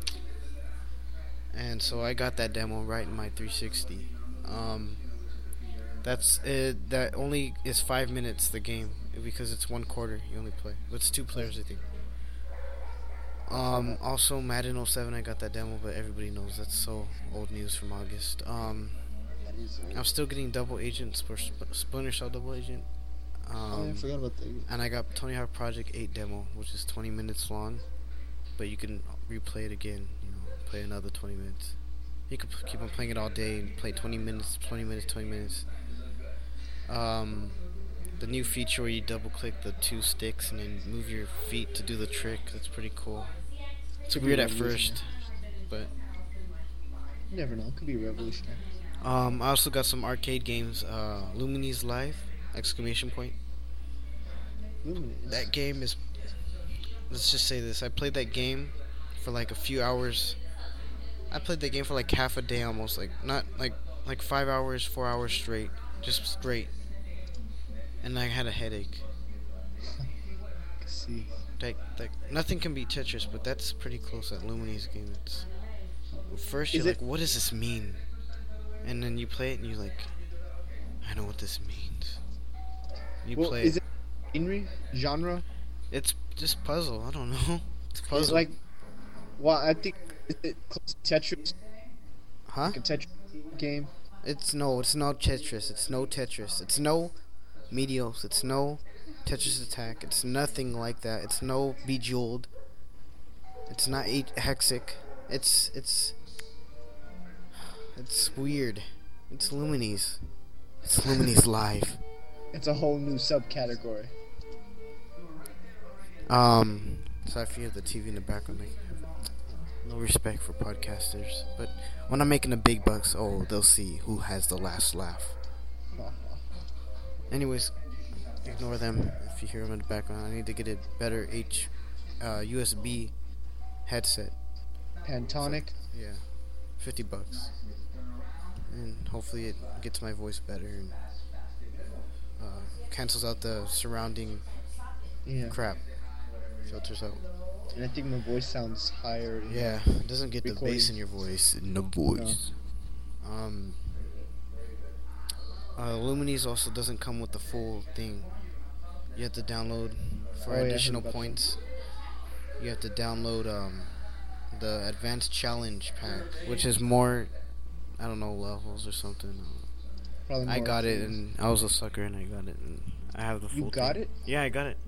And so I got that demo right in my three sixty. Um, that's it. That only is five minutes the game because it's one quarter you only play. It's two players, I think. Um, also Madden oh seven, I got that demo, but everybody knows that's so old news from August. Um, That is. I'm still getting Double Agent, Spl- Sp- Splinter Cell Double Agent. Oh, I Um, forgot about that. and I got Tony Hawk Project eight demo, which is twenty minutes long, but you can replay it again. You know, play another twenty minutes. You can p- keep on playing it all day and play twenty minutes, twenty minutes, twenty minutes. Um, the new feature where you double click the two sticks and then move your feet to do the trick. That's pretty cool. It's Could be weird at revolutionary. first, but You never know. It could be revolutionary. um, I also got some arcade games. Uh, Lumines Live! Exclamation point. Luminous. That game is. Let's just say this. I played that game for like a few hours. I played that game for like half a day almost. Like, not like like five hours, four hours straight. Just straight. And I had a headache. Let's see. Like, like nothing can beat Tetris, but that's pretty close. That Lumines game. It's first you're Is like, it- what does this mean? And then you play it and you're like, I know what this means. You Well, play is it. it genre? Genre? It's just puzzle. I don't know. It's It's puzzle. like, well, I think is it close to Tetris, huh? like a Tetris game. It's no, it's no Tetris. It's no Tetris. It's no Medios. It's no Tetris Attack. It's nothing like that. It's no Bejeweled. It's not eight Hexic. It's it's it's weird. It's Lumines. It's Lumines Live. It's a whole new subcategory. Um, sorry if you have the T V in the background. I have no respect for podcasters, but when I'm making the big bucks, oh, they'll see who has the last laugh. Anyways, ignore them if you hear them in the background. I need to get a better H, uh, U S B headset. Pantonic. Yeah, fifty bucks, and hopefully it gets my voice better and uh, cancels out the surrounding Yeah. crap. Filters out. And I think my voice sounds higher. Yeah, it doesn't get the bass Recording. in your voice. In the voice. Um. Uh, Lumines also doesn't come with the full thing. You have to download for Oh, yeah, I heard additional about that. points. You have to download um the advanced challenge pack, which is more, I don't know, levels or something. Probably I more got it, things. and I was a sucker, and I got it, and I have the full. You got thing. it? Yeah, I got it.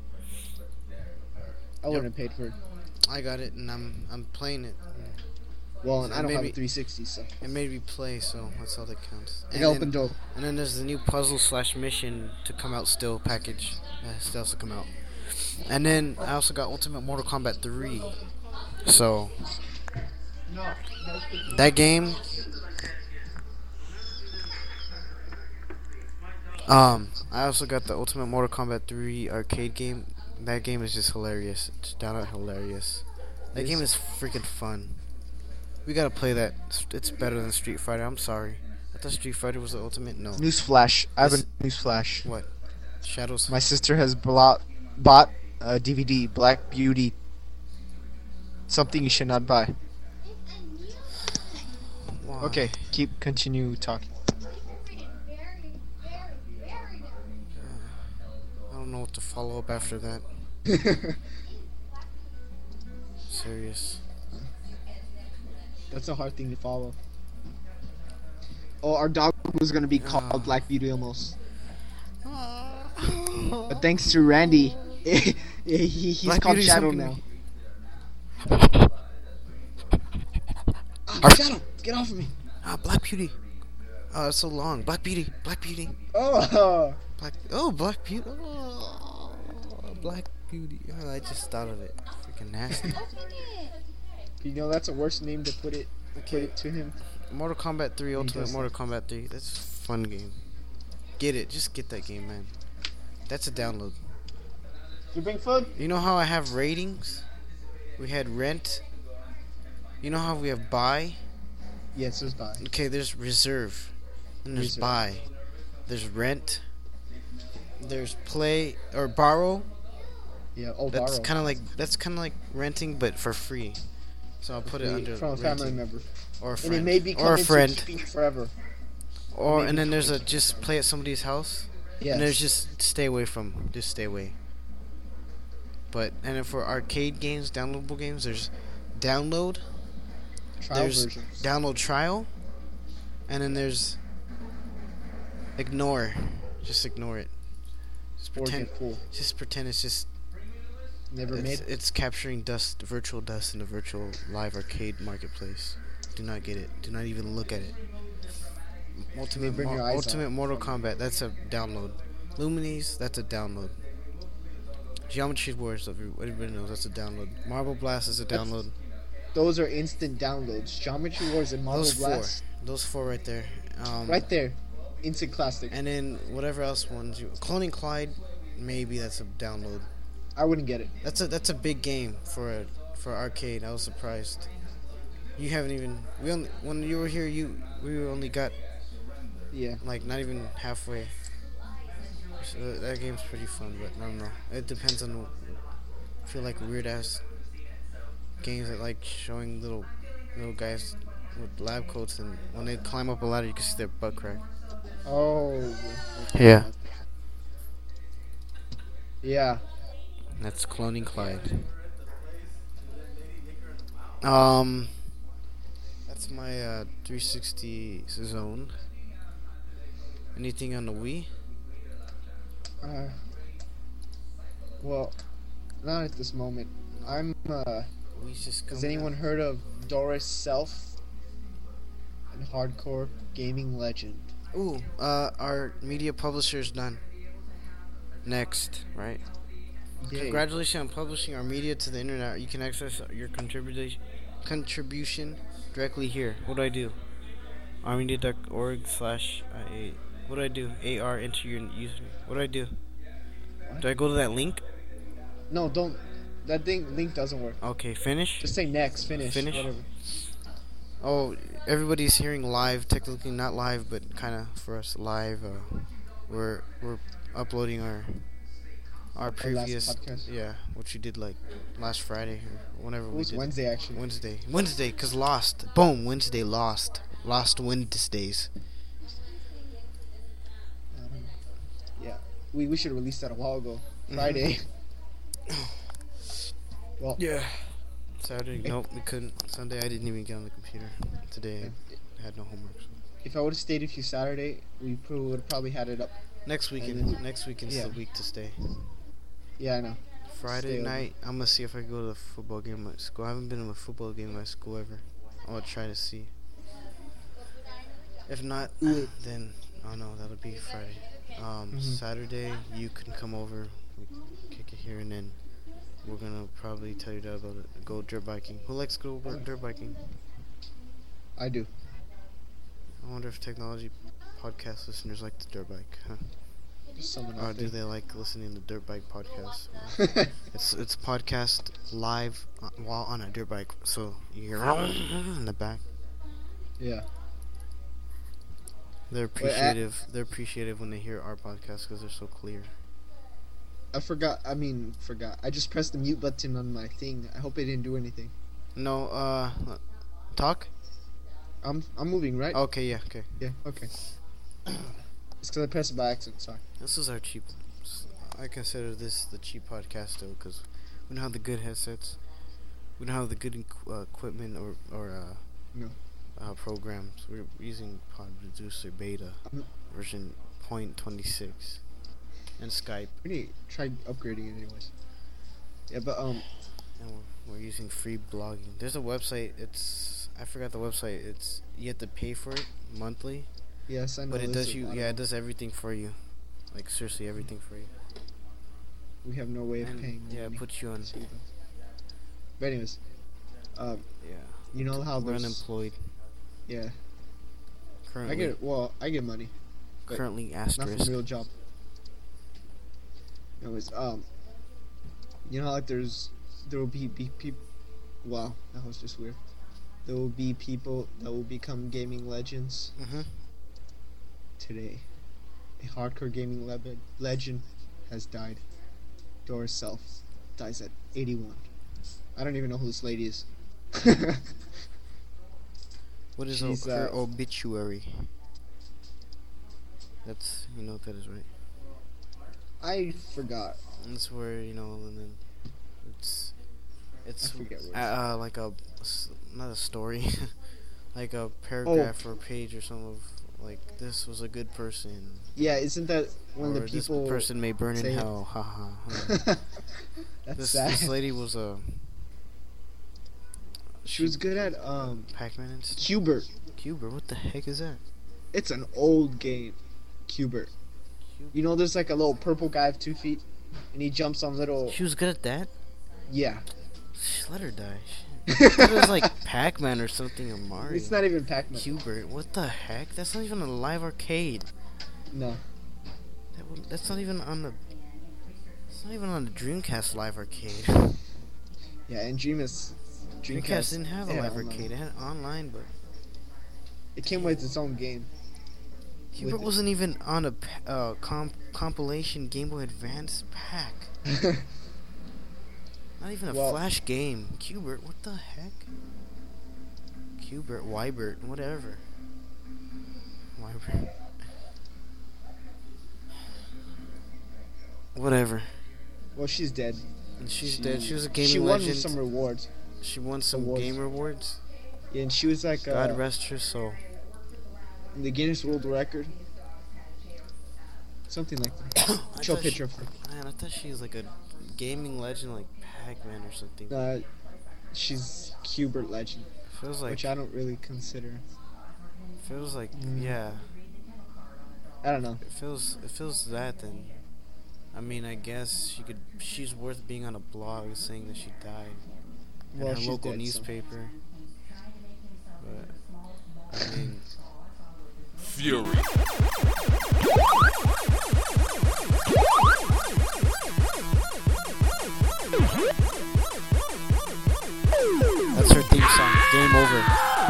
I wouldn't have paid for it. I got it, and I'm I'm playing it. Well, and I don't have a Maybe- three sixty, so It made me play, so that's all that counts. I And got then- open door. And then there's the new puzzle slash mission to come out still package. Uh, still has to come out. And then I also got Ultimate Mortal Kombat three. So that game, Um, I also got the Ultimate Mortal Kombat three arcade game. That game is just hilarious. It's downright hilarious. That It game is. is freaking fun. We gotta play that. It's better than Street Fighter. I'm sorry. I thought Street Fighter was the ultimate. No. Newsflash. I have a This- newsflash. What? Shadows. My sister has bought bought a D V D, Black Beauty. Something you should not buy. Why? Okay, keep continue talking. I don't know what to follow up after that. Serious. That's a hard thing to follow. Oh, our dog was gonna be called Ah. Black Beauty almost. But thanks to Randy, he, he's Black called Beauty's Shadow something now. Ah, Shadow, get off of me! Ah, Black Beauty. Oh, it's so long. Black Beauty. Black Beauty. Oh, Black. Oh, Black Beauty. Oh, Black Beauty. Oh, I just thought of it. Freaking nasty. you know that's a worse name to put it put it to him. Mortal Kombat three, Ultimate does Mortal Kombat three. That's a fun game. Get it. Just get that game, man. That's a download. You bring food? You know how I have ratings? We had rent. You know how we have buy? Yes, there's buy. Okay, there's reserve. And there's Reserve. buy. There's rent. There's play or borrow. Yeah, oh, That's borrow. kind of like that's kind of like renting but for free. So I'll put it under from a family renting. member, or a and friend it may become or a into friend keeping it forever. or maybe and then there's a coming to- just play at somebody's house. Yes. And there's just stay away from, just stay away. But and then for arcade games, downloadable games, there's download, trial there's versions. download trial, and then there's ignore, just ignore it. Just Or pretend, get full. just pretend it's just Never it's, made. it's capturing dust, virtual dust in the virtual live arcade marketplace. Do not get it. Do not even look at it. Ultimate, burn Mo- your eyes Ultimate out. Mortal Kombat. That's a download. Lumines. That's a download. Geometry Wars. Everybody knows that's a download. Marble Blast is a That's- download. Those are instant downloads. Geometry Wars and Marble Those four. Blast. Those four right there. Um, Right there. Instant classic. And then whatever else ones you. Cloning Clyde. Maybe that's a download. I wouldn't get it. That's a that's a big game for a, for arcade. I was surprised. You haven't even we only when you were here you we only got Yeah. like not even halfway. So that game's pretty fun, but I don't know. It depends on. I feel like weird ass games that like showing little little guys with lab coats, and when they climb up a ladder, you can see their butt crack. Oh. Yeah. Yeah. That's Cloning Clyde. Um, that's my uh, three sixty zone. Anything on the Wii? Uh, well, not at this moment. I'm. uh Wii's just Has coming anyone out. heard of Doris Self? An hardcore gaming legend. Ooh, uh, our media publisher's done. Next, right? Yay. Congratulations on publishing our media to the internet. You can access your contribution contribution directly here. What do I do? armedia dot org slash I. What do I do? A R enter your username. What do I do? What? Do I go to that link? No, don't. That thing link doesn't work. Okay, finish. Just say next. Finish. Finish? Whatever. Oh, everybody's hearing live. Technically not live, but kind of for us live. Uh, we're we're uploading our our last previous podcast. yeah, what you did like last Friday or whenever It we was did. Wednesday actually. Wednesday. Wednesday, cause lost. Boom. Wednesday lost. Lost Wednesdays. Um, yeah, we we should have released that a while ago. Mhm. Friday. well, Yeah. Saturday. Nope, we couldn't. Sunday, I didn't even get on the computer. Today, I had no homework. So. if I would have stayed with you Saturday, we would have probably had it up. Next weekend. Next weekend's Yeah. the week to stay. Yeah, I know. Friday Stay over. night, I'm gonna see if I can go to the football game at my school. I haven't been to a football game at my school ever. I'm gonna try to see. If not, Ooh. then oh no, that'll be Friday. Um, Mhm. Saturday, you can come over, we can kick it here, and then we're gonna probably tell your dad about it. Go dirt biking. Who likes to go wor- dirt biking? I do. I wonder if technology podcast listeners like the dirt bike. Huh? Just someone Or out do there. they like listening to dirt bike podcasts? It's it's podcast live uh, while on a dirt bike, so you're in the back. Yeah. They're Wait, I- appreciative. They're appreciative when they hear our podcast because they're so clear. I forgot. I mean, forgot. I just pressed the mute button on my thing. I hope it didn't do anything. No, uh, talk. I'm I'm moving, right? Okay, yeah, okay. Yeah. Okay. It's because I pressed it by accident. Sorry. This is our cheap. I consider this the cheap podcast though, because we don't have the good headsets. We don't have the good equ- uh, equipment or or uh, No. uh, programs. We're using Pod Reducer Beta Mhm. version point twenty six and Skype, We need to try upgrading it anyways. Yeah, but um, and we're, we're using free blogging. There's a website. It's I forgot the website. It's you have to pay for it monthly, yes, I know. but it there's does a you. lot Yeah, of- it does everything for you. Like seriously, everything for you. We have no way of And, paying. yeah, it money. puts you on. So, but anyways, um, Yeah, you know how we're there's unemployed yeah. currently. I get well. I get money, but currently not from asterisk. real job. Anyways, um, you know how like there's there will be, be people. Wow, that was just weird. There will be people that will become gaming legends Mm-hmm. today. A hardcore gaming le- legend has died. Doris Self dies at eighty-one. I don't even know who this lady is. What is She's, o- her uh, obituary? That's you know what that is, right? I forgot. That's where you know, and then it's it's I forget what uh, it's- uh, like a s- not a story, like a paragraph or a page or something of like this was a good person, Yeah, isn't that one or of the people? this person may burn in say it. hell. Ha ha. ha. That's This sad. this lady was a She was good at um Pac-Man and stuff. Cubert. Cuber. What the heck is that? It's an old game, Cubert. You know, there's like a little purple guy of two feet, and he jumps on little. She was good at that. Yeah, Sh- Let her die. She, it was like Pac-Man or something or Mario. it's not even Pac-Man. Cubert. What the heck? That's not even a live arcade. No, That would, that's not even on the. It's not even on the Dreamcast live arcade. yeah, and Dreamcast. Dreamcast didn't have a yeah, live online. arcade. It had online, but It came with its own game. Cubert With- wasn't even on a p- uh, comp- compilation Game Boy Advance pack. Not even a Well- flash game. Cubert, what the heck? Cubert, Wybert, whatever. Wybert. Whatever. Well, she's dead. And she's She- dead. She was a gaming She won legend. some rewards. she won some awards. game rewards. Yeah, and she was like uh, God rest her soul. in the Guinness World Record. Something like that. I Show a thought picture she, of her. Man, I thought she was like a gaming legend, like Pac-Man or something. Uh, she's Cubert legend, Feels like which I don't really consider. feels like Mm. yeah. I don't know. It feels it feels that then. I mean, I guess she could. She's worth being on a blog saying that she died in Well, her she's local dead, so- newspaper. But I mean, Fury. that's her theme song. Game over.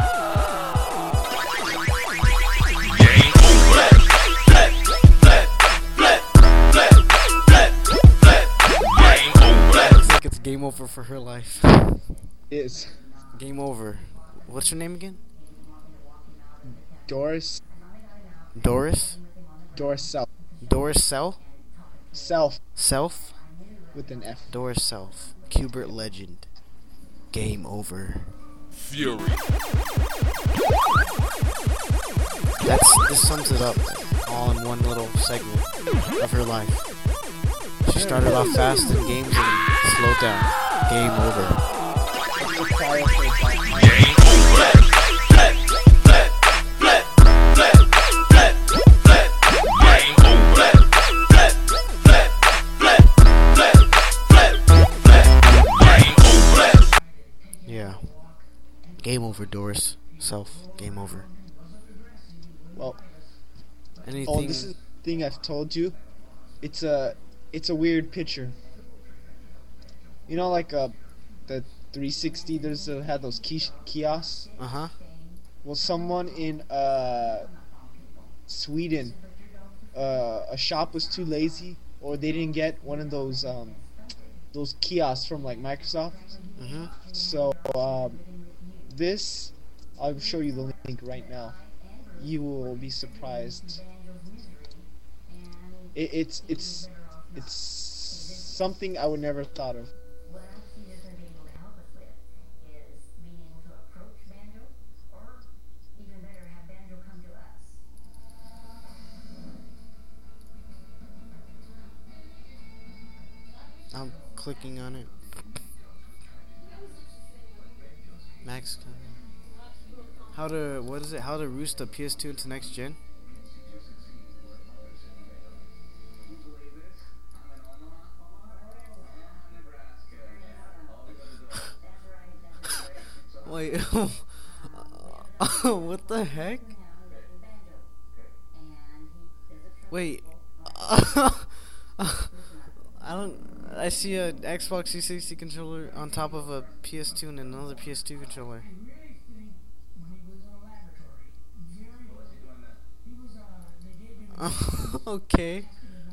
Looks like it's game over for her life. Is Game over. What's her name again? Doris Doris. Doris Self Doris Self. Self Self. with an F. Doris Self. Cubert legend. Game over. Fury. That's this sums it up all in one little segment of her life. She started off fast in games and slowed down. Game over. It's a fire for a Yeah. Game over, Doris. Self. Game over. Well, Anything? oh, this is the thing I've told you. It's a it's a weird picture. You know, like uh, the three sixty. There's uh, had those kiosk- kiosks. Uh huh. Well, someone in uh, Sweden, uh, a shop was too lazy, or they didn't get one of those um, those kiosks from like Microsoft. Mhm. So um, this, I'll show you the link right now. You will be surprised. It, it's it's it's something I would never have thought of. What I see this going to be able to help us with is being able to approach Banjo, or even better, have Banjo come to us. I'm clicking on it. Max. How to what is it? How to roost a P S two into next gen? Wait. What the heck? Wait. I don't. I see a Xbox three sixty controller on top of a P S two and another P S two controller. Okay.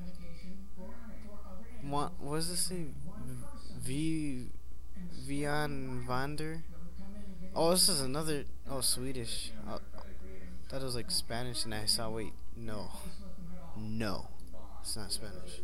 What what does this say? V Vian Vander. Oh, this is another. Oh, Swedish. Oh, that was like Spanish, and I saw. Wait, no, no, it's not Spanish.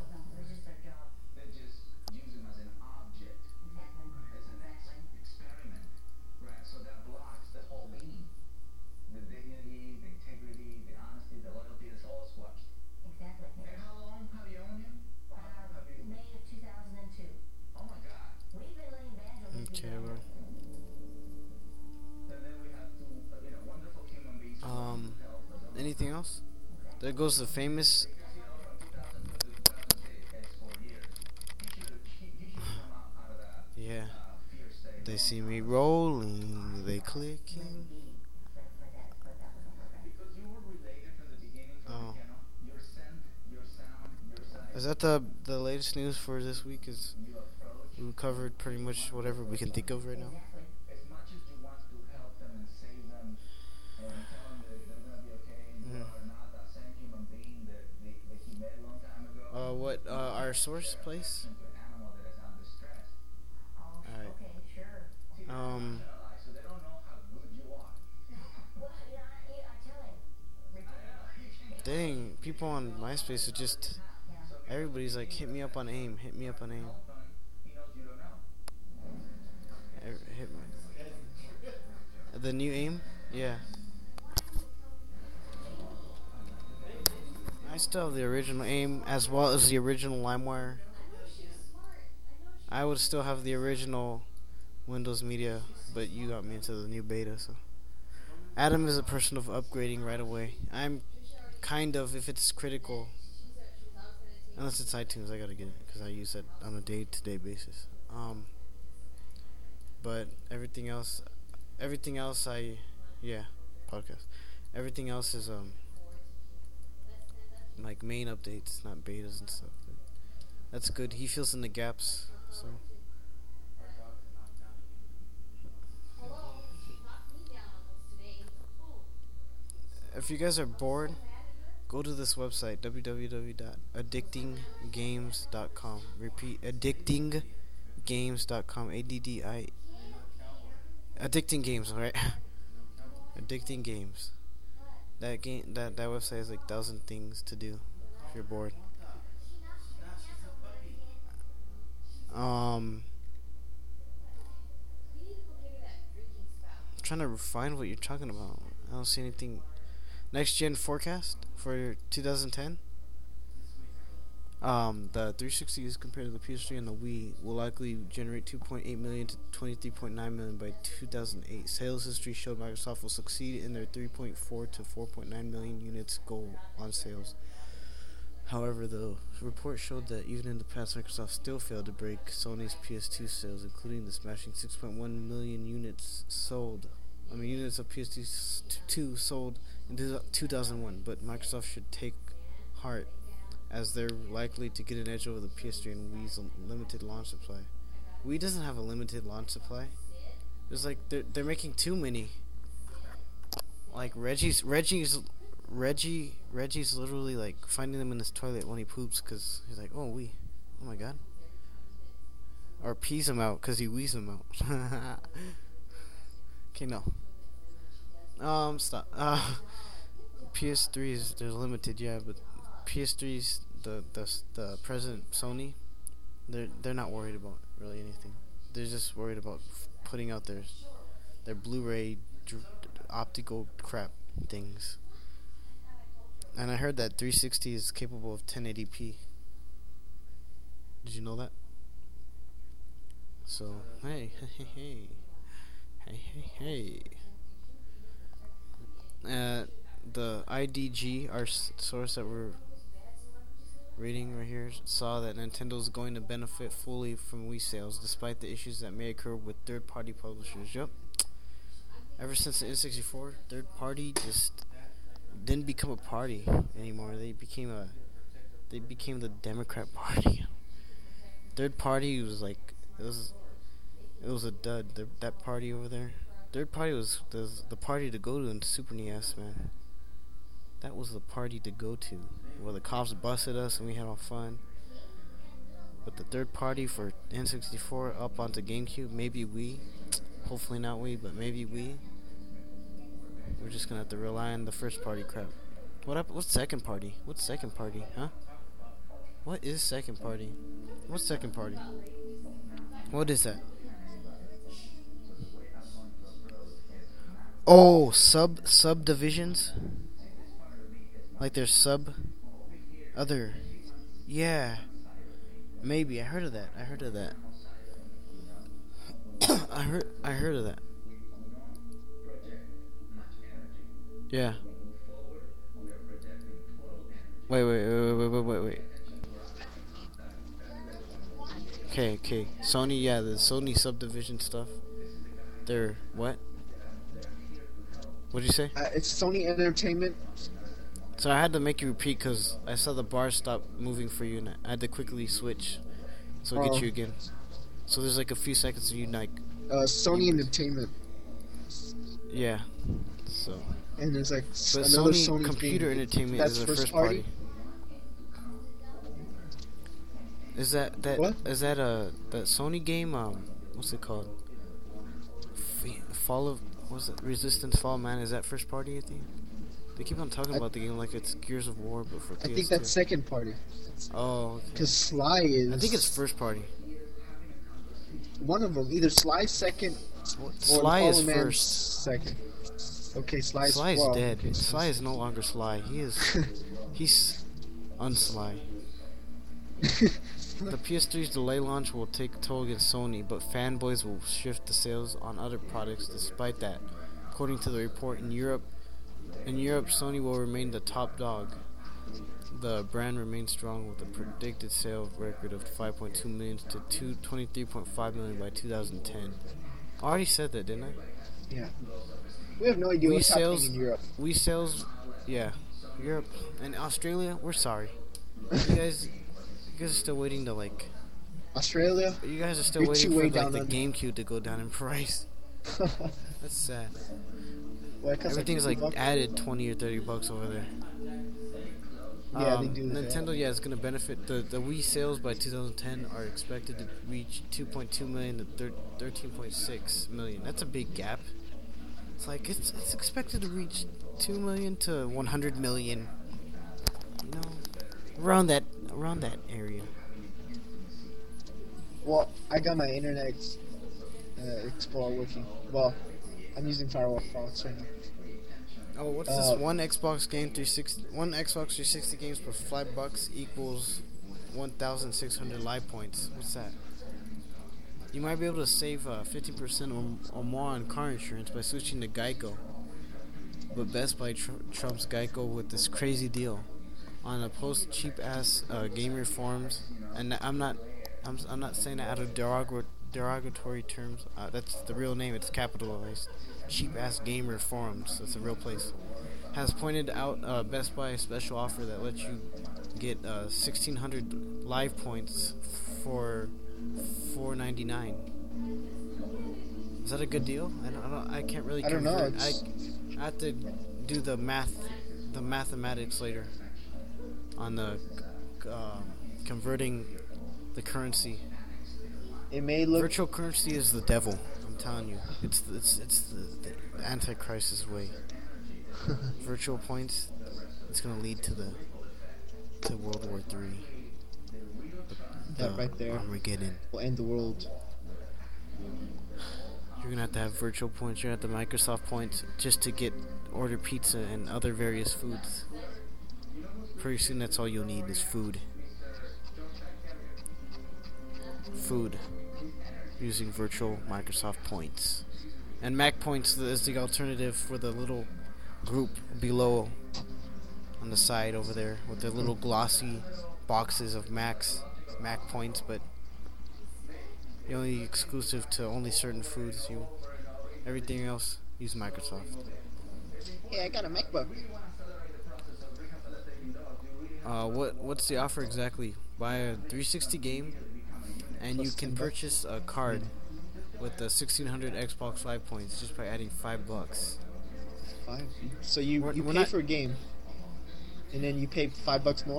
Okay, bro. Um, anything else? There goes the famous. Yeah. They see me rolling, they clicking. Oh. Is that the the latest news for this week? Is we covered pretty much whatever we can think of right now. Uh, what, uh, our source place? Alright. Um. Dang, people on MySpace are just. Everybody's like, hit me up on AIM, hit me up on AIM. Hit me. The new AIM? Yeah. I still have the original AIM as well as the original LimeWire. I would still have the original Windows Media, but you got me into the new beta, so. Adam is a person of upgrading right away. I'm kind of, if it's critical, unless it's iTunes, I gotta get it, because I use it on a day-to-day basis. Um, but everything else, everything else I, yeah, podcast. Everything else is, um, like main updates, not betas and stuff. That's good. He fills in the gaps, so. If you guys are bored, go to this website, w w w dot addicting games dot com. Repeat, addicting games dot com. A D D I. Addicting Games, right? Addicting Games. That game, that, that website has like a thousand things to do if you're bored. Um, I'm trying to find what you're talking about. I don't see anything. Next gen forecast for two thousand ten. Um, the three sixty is compared to the P S three and the Wii will likely generate two point eight million to twenty-three point nine million by two thousand eight. Sales history showed Microsoft will succeed in their three point four to four point nine million units goal on sales. However, the report showed that even in the past, Microsoft still failed to break Sony's P S two sales, including the smashing six point one million units sold. I mean, units of P S two sold in two thousand one. But Microsoft should take heart. as they're likely to get an edge over the P S three and Wii's limited launch supply. Wii doesn't have a limited launch supply. There's like they're they're making too many. Like Reggie's Reggie's Reggie Reggie's literally like finding them in his toilet when he poops because he's like, oh Wii, oh my god. Or pees him out because he wheezes him out. Okay, no. Um, stop. Uh, P S threes, they're limited, yeah, but P S threes, the the the present Sony, they're they're not worried about really anything. They're just worried about f- putting out their their Blu-ray dr- optical crap things. And I heard that three sixty is capable of ten eighty p. Did you know that? So, hey, hey, hey, hey, hey, hey. Uh, the I D G, our s- source that we're reading right here, saw that Nintendo's going to benefit fully from Wii sales, despite the issues that may occur with third-party publishers. Yep. Ever since the N sixty-four, third-party just didn't become a party anymore. They became a, they became the Democrat Party. Third-party was like, it was, it was a dud. The, that party over there, third party was the the party to go to in Super N E S, man. That was the party to go to. Where the cops busted us and we had all fun. But the third party for N sixty-four up onto GameCube, maybe Wii, hopefully not Wii, but maybe Wii. We're just gonna have to rely on the first party crap. What up? What's second party? What's second party? Huh? What is second party? What's second party? What is that? Oh, sub subdivisions? Like there's sub other. Yeah. Maybe I heard of that. I heard of that. I heard I heard of that. Yeah. Wait, wait, wait, wait, wait, wait, wait. Okay, okay. Sony, yeah, the Sony subdivision stuff. They're what? What'd you say? Uh, it's Sony Entertainment. So I had to make you repeat because I saw the bar stop moving for you, and I had to quickly switch, so I Oh. get you again. So there's like a few seconds of you like, Uh, Sony Entertainment. yeah. So, And there's like s- but another Sony Sony Computer game. Entertainment That's is the first first party? party. Is that that What? is that a that Sony game? Um, what's it called? F- Fall of what's it? Resistance Fall Man. Is that first party? I think they keep on talking I- about the game like it's Gears of War, but for P S two. I think that's second party. Oh, okay. Because Sly is. I think it's first party. one of them. Either Sly's second or Sly is Hollow Man's first. second. Okay, Sly's Sly is well, dead. Sly is no longer Sly. He is. He's unsly. The P S three's delay launch will take a toll against Sony, but fanboys will shift the sales on other products despite that. According to the report, in Europe, in Europe, Sony will remain the top dog. The brand remains strong with a predicted sale record of five point two million to twenty-three point five million by two thousand ten. I already said that, didn't I? Yeah. We have no idea Wii what's sales, happening in Europe. Wii sales, yeah, Europe and Australia. We're sorry, you guys. You guys are still waiting to like. Australia? You guys are still You're waiting too for way like down the under. GameCube to go down in price. That's sad. Well, 'cause Everything's fifty like bucks. added twenty or thirty bucks over there. Yeah, Um, they do. that. Nintendo, yeah, is going to benefit. The the Wii sales by two thousand ten are expected to reach two point two million to thirteen point six million. That's a big gap. It's like it's it's expected to reach two million to one hundred million. You know, around that around that area. Well, I got my Internet Ex- uh, Explorer working. Well, I'm using Firefox right now. Oh, what's Uh, this? One Xbox game three sixty. One Xbox three sixty games for five bucks equals one thousand six hundred live points. What's that? You might be able to save uh, fifty percent or, or more on car insurance by switching to Geico. But Best Buy tr- trumps Geico with this crazy deal on a post cheap ass uh, gamer forums. And I'm not, I'm, I'm not saying that out of derog- derogatory terms. Uh, that's the real name. It's capitalized. Cheap ass gamer forums. That's a real place. Has pointed out uh, Best Buy special offer that lets you get uh, sixteen hundred live points for four ninety-nine. Is that a good deal? I don't, I, don't, I can't really. I don't know, convert- I, it's- I have to do the math, the mathematics later on the uh, converting the currency. It may look Virtual currency is the devil. I'm telling you, it's it's it's the, the Antichrist's way. Virtual points, it's gonna lead to the to World War Three. that right there Armageddon. will end the world. You're gonna have to have virtual points. You're gonna have the Microsoft points just to get order pizza and other various foods. Pretty soon, that's all you'll need is food. Food using virtual Microsoft points, and Mac points is the alternative for the little group below on the side over there with the little glossy boxes of Macs, Mac points, but you're only exclusive to only certain foods. You, everything else, use Microsoft. Hey, I got a MacBook. Uh, what what's the offer exactly? Buy a three sixty game, and you Plus can ten bucks. purchase a card with the sixteen hundred Xbox Live points just by adding five bucks. Five. So you, We're- you we're pay not- for a game, and then you pay five bucks more.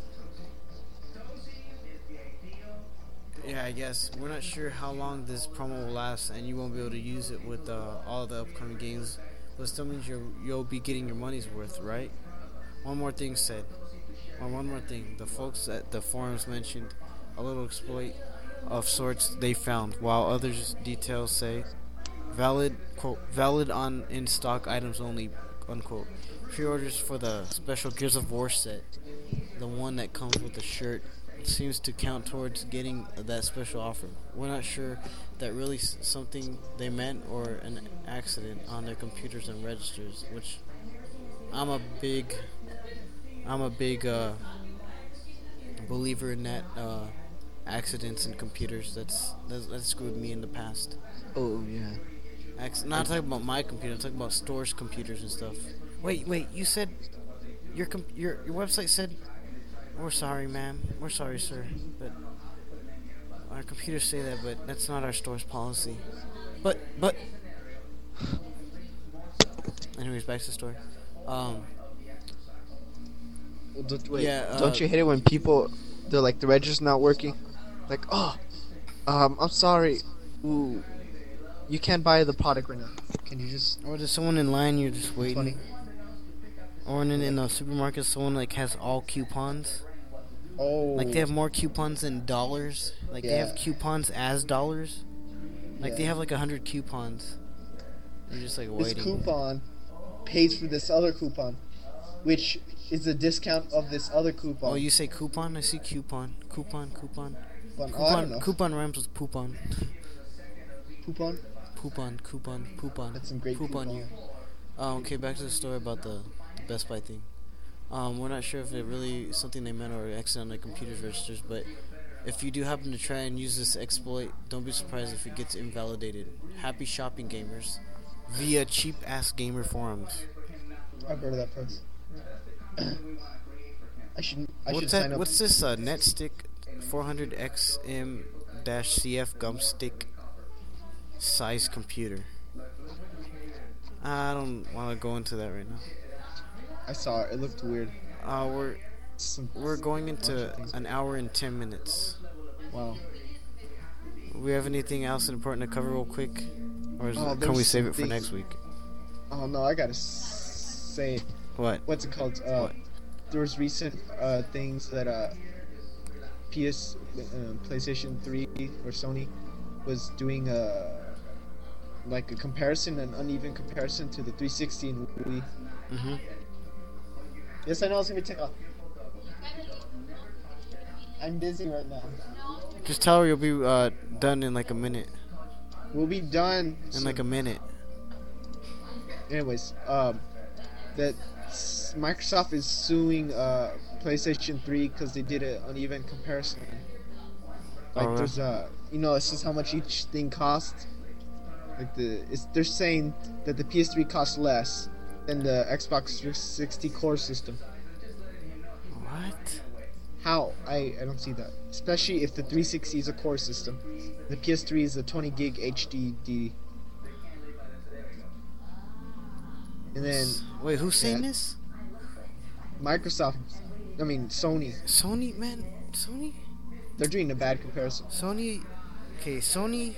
Yeah, I guess we're not sure how long this promo will last, and you won't be able to use it with uh, all the upcoming games. But it still means you'll you'll be getting your money's worth, right? One more thing said. Or one more thing. The folks at the forums mentioned a little exploit of sorts they found, while others details say valid quote valid on in stock items only unquote. Pre-orders for the special Gears of War set, the one that comes with the shirt, seems to count towards getting that special offer. We're not sure if that really s- something they meant or an accident on their computers and registers, which I'm a big I'm a big uh, believer in that uh, accidents in computers. That's, that's that screwed me in the past. Oh yeah. Acc- not talking about my computer. I'm talking about stores' computers and stuff. Wait, wait. You said your com- your your website said we're sorry, ma'am. We're sorry, sir. But our computers say that, but that's not our store's policy. But but. Anyways, back to the story. Um. Well, don't, wait, Yeah, uh, don't you hate it when people, they're like, the register's not working? Like, oh, um, I'm sorry. Ooh, you can't buy the product right now. Can you just... Or there's someone in line, you're just waiting. Funny. Or in, in the supermarket, someone like has all coupons. Oh. Like they have more coupons than dollars. Like they Yeah. have coupons as dollars. Like they Yeah. have like a hundred coupons. You're just like This waiting. coupon pays for this other coupon, which is a discount of this other coupon. Oh, you say coupon? I see coupon. Coupon, coupon. Coupon. Oh, I don't Coupon, know. coupon rhymes with poupon. Coupon? Poupon, coupon, poupon. That's some great Poop on coupon. you. Um, okay, back to the story about the, the Best Buy thing. Um, we're not sure if it really is something they meant or an accident on the computer's registers, but if you do happen to try and use this exploit, don't be surprised if it gets invalidated. Happy shopping, gamers. Via cheap-ass gamer forums. I've heard of that price. I should. I should What's sign that? up. What's this? Uh, Netstick four hundred X M C F Gumstick size computer. I don't want to go into that right now. I saw it. It looked weird. Uh, we're Some, we're going into bunch of things. an hour and ten minutes. Wow. We have anything else important to cover real quick, or is Oh, it, can we there's save it for something- next week? Oh no, I gotta s- say it. What? What's it called? Uh, What? There was recent uh, things that uh, P S, uh, PlayStation three or Sony was doing a like a comparison, an uneven comparison to the three sixty and Wii. Mm-hmm. Yes, I know it's gonna be take off. I'm busy right now. Just tell her you'll be uh, done in like a minute. We'll be done. In like a minute. Anyways, um, that s- Microsoft is suing uh, PlayStation three because they did an uneven comparison. Like Alright. there's uh, you know, it's just how much each thing costs. Like the, it's they're saying that the P S three costs less than the Xbox three sixty core system. What? How? I, I don't see that. Especially if the three sixty is a core system. The P S three is a twenty gig H D D. And then Wait, who's saying Yeah. this? Microsoft, I mean Sony, Sony, man. Sony? they're doing a bad comparison. Sony. Okay, Sony.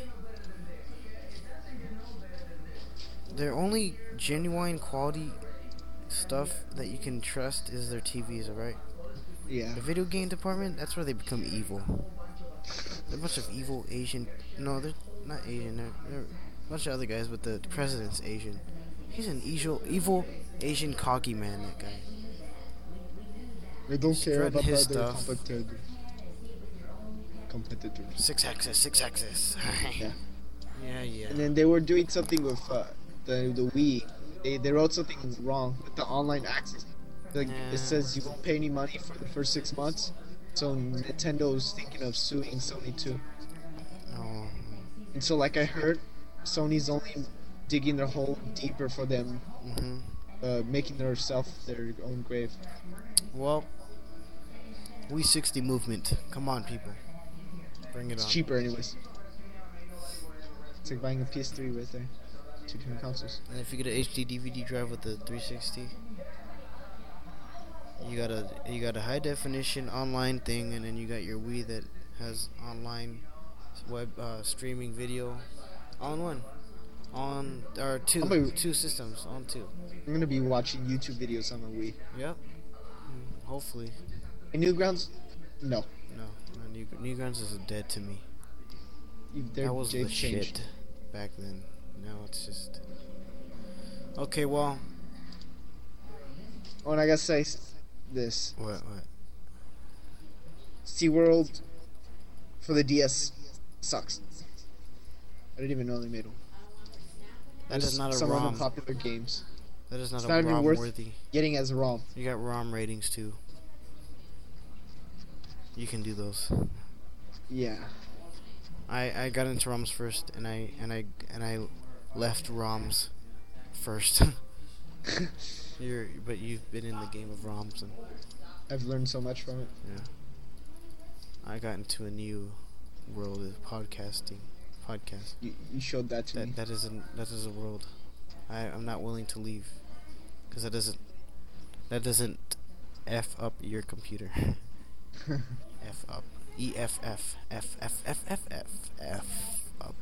Their only genuine quality stuff that you can trust is their T Vs, alright? Yeah. The video game department, that's where they become evil. They're a bunch of evil Asian. No, they're not Asian. They're, they're a bunch of other guys, but the, the president's Asian. He's an evil, evil Asian cocky man, that guy. They don't He's care dreading about his their stuff. competitor. competitors. Six axis, six axis. Yeah. yeah, yeah. And then they were doing something with uh, the the Wii. They they wrote something wrong with the online access. Like Yeah. it says you won't pay any money for the first six months. So Nintendo's thinking of suing Sony too. No. And so like I heard, Sony's only digging their hole deeper for them, hmm uh, making themselves their own grave. Well, We sixty movement. Come on, people. Bring it It's on. cheaper anyways. It's like buying a P S three right there. Two different consoles. And if you get an H D D V D drive with the three sixty, you got a you got a high definition online thing, and then you got your Wii that has online web uh, streaming video, all in one, on or two How about- two systems on two. I'm gonna be watching YouTube videos on my Wii. Yep. Mm, Hopefully, And Newgrounds? No. no. no New, Newgrounds is dead to me. You- they're- That was they've the changed. shit back then. Now it's just okay. Well, Oh, and I gotta say s- this. what what? SeaWorld for the D S sucks. I didn't even know they made one. That is There's not a some ROM. other popular games. That is not It's a not even ROM worth- worthy. Getting as a ROM. You got ROM ratings too. You can do those. Yeah. I, I got into ROMs first, and I and I and I left ROMs first. You're but you've been in the game of ROMs, and I've learned so much from it. yeah. I got into a new world of podcasting. Podcast. You, you showed that to me. That that isn't that is a world. I I'm not willing to leave, because that doesn't that doesn't f up your computer. F up. E F F F F F F F F up.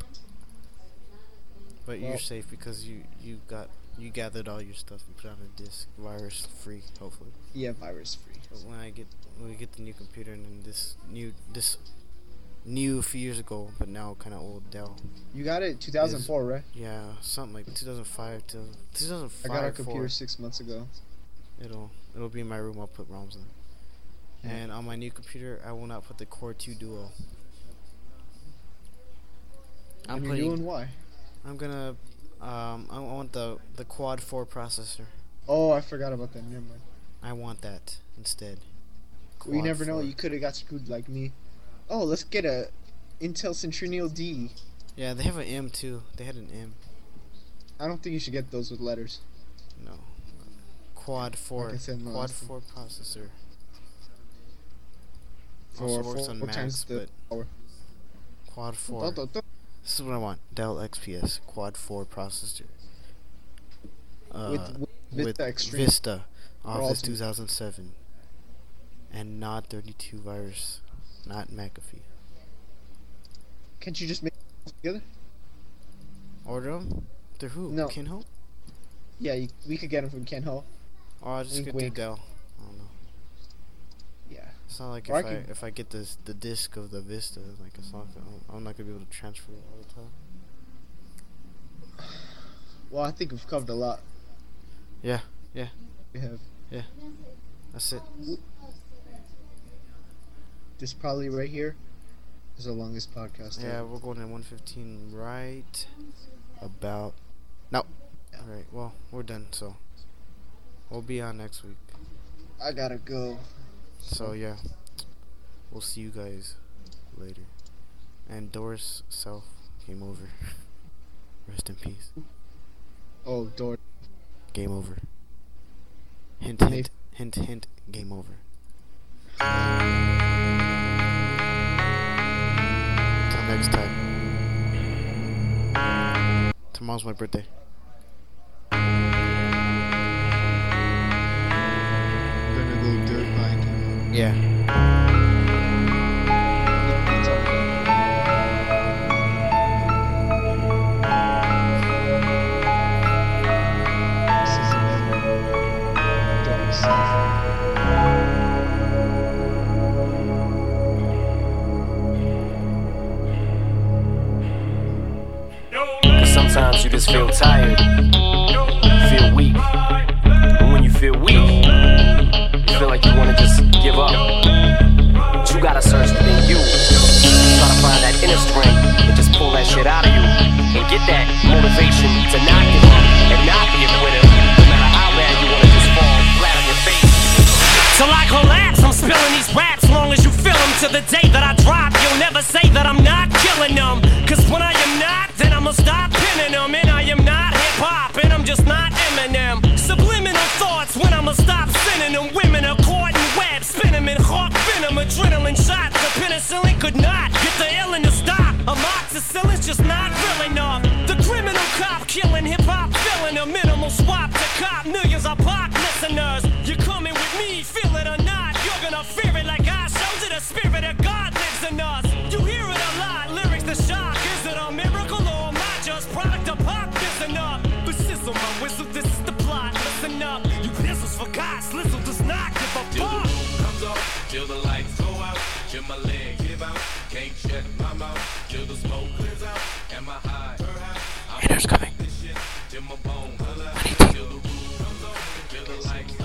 But Well- you're safe because you you got you gathered all your stuff and put it on a disk, virus free, hopefully. Yeah, virus free. But when I get when we get the new computer, and then this new this new a few years ago, but now kind of old Dell. You got it two thousand four, right? Yeah, something like two thousand five to two thousand I five. got a computer six months ago. It'll it'll be in my room. I'll put ROMs in. Yeah. And on my new computer, I will not put the Core two Duo. I'm and you're putting. doing why? I'm gonna. Um, I want the the Quad four processor. Oh, I forgot about that. Never mind. I want that instead. Well, you Quad never know. four. You could have got screwed like me. Oh, let's get a Intel Centennial D. Yeah, they have an M too. They had an M. I don't think you should get those with letters. No. Quad four. Like I said in the Quad last four processor. For Also works four on Macs, times the but power. Quad four. Dun, dun, dun. This is what I want. Dell X P S Quad four processor. Uh, With- with Vista Extreme. Vista Office Ultimate. two thousand seven, and not thirty-two virus, not McAfee. Can't you just make it together? Order them? Through who? No. Kinho? Yeah, you, we could get them from Ken Ho. Or I'll just Wink, get wink. the Dell. I don't know. Yeah. It's not like Or if I I, could- if I get this the disc of the Vista, like it's not gonna, I'm not gonna be able to transfer it all the time. Well, I think we've covered a lot. Yeah, yeah. We have That's it. this probably right here is the longest podcast. Yeah, ever. we're going in one fifteen right about. No. Yeah. Alright, well, we're done, so. We'll be on next week. I gotta go. So, yeah. We'll see you guys later. And Doris Self came over. Rest in peace. Oh, door. Game over. Hint, Maybe- hint, hint, hint, game over. next time. Tomorrow's my birthday. Gonna go dirt biking. Yeah. It's all right. This is another dark side. Sometimes you just feel tired, feel weak. And when you feel weak, you feel like you wanna just give up. But you gotta search within you. Try to find that inner strength and just pull that shit out of you. And get that motivation to not give up and not be a quitter. No matter how bad you wanna just fall flat on your face. Till I collapse, I'm spilling these raps. Long as you feel them to the day that I drop, you'll never say that I'm not killing them. Cause when I am not, then I'ma stop pinning them. And I am not hip-hop, and I'm just not Eminem. Subliminal thoughts when I'ma stop sending them. Women are caught in web, spin them in hawk venom. Adrenaline shots, the penicillin could not get the illin to stop. Amoxicillin's just not real enough. The criminal cop killing hip-hop, filling a minimal swap to cop. Millions of pop listeners, you coming with me, feel it or not. You're gonna fear it like I showed you. The spirit of God lives in us. You hear it a lot, lyrics the shock. Is it a miracle or am I just product of pop? Listen up, but sizzle my whistle, this is the plot. Listen up, you pistols for God, Slizzle does not give a Till the fuck. moon comes up, till the lights go out, till my legs give out, can't shut my mouth, till the smoke clears out, and my high. Haters coming.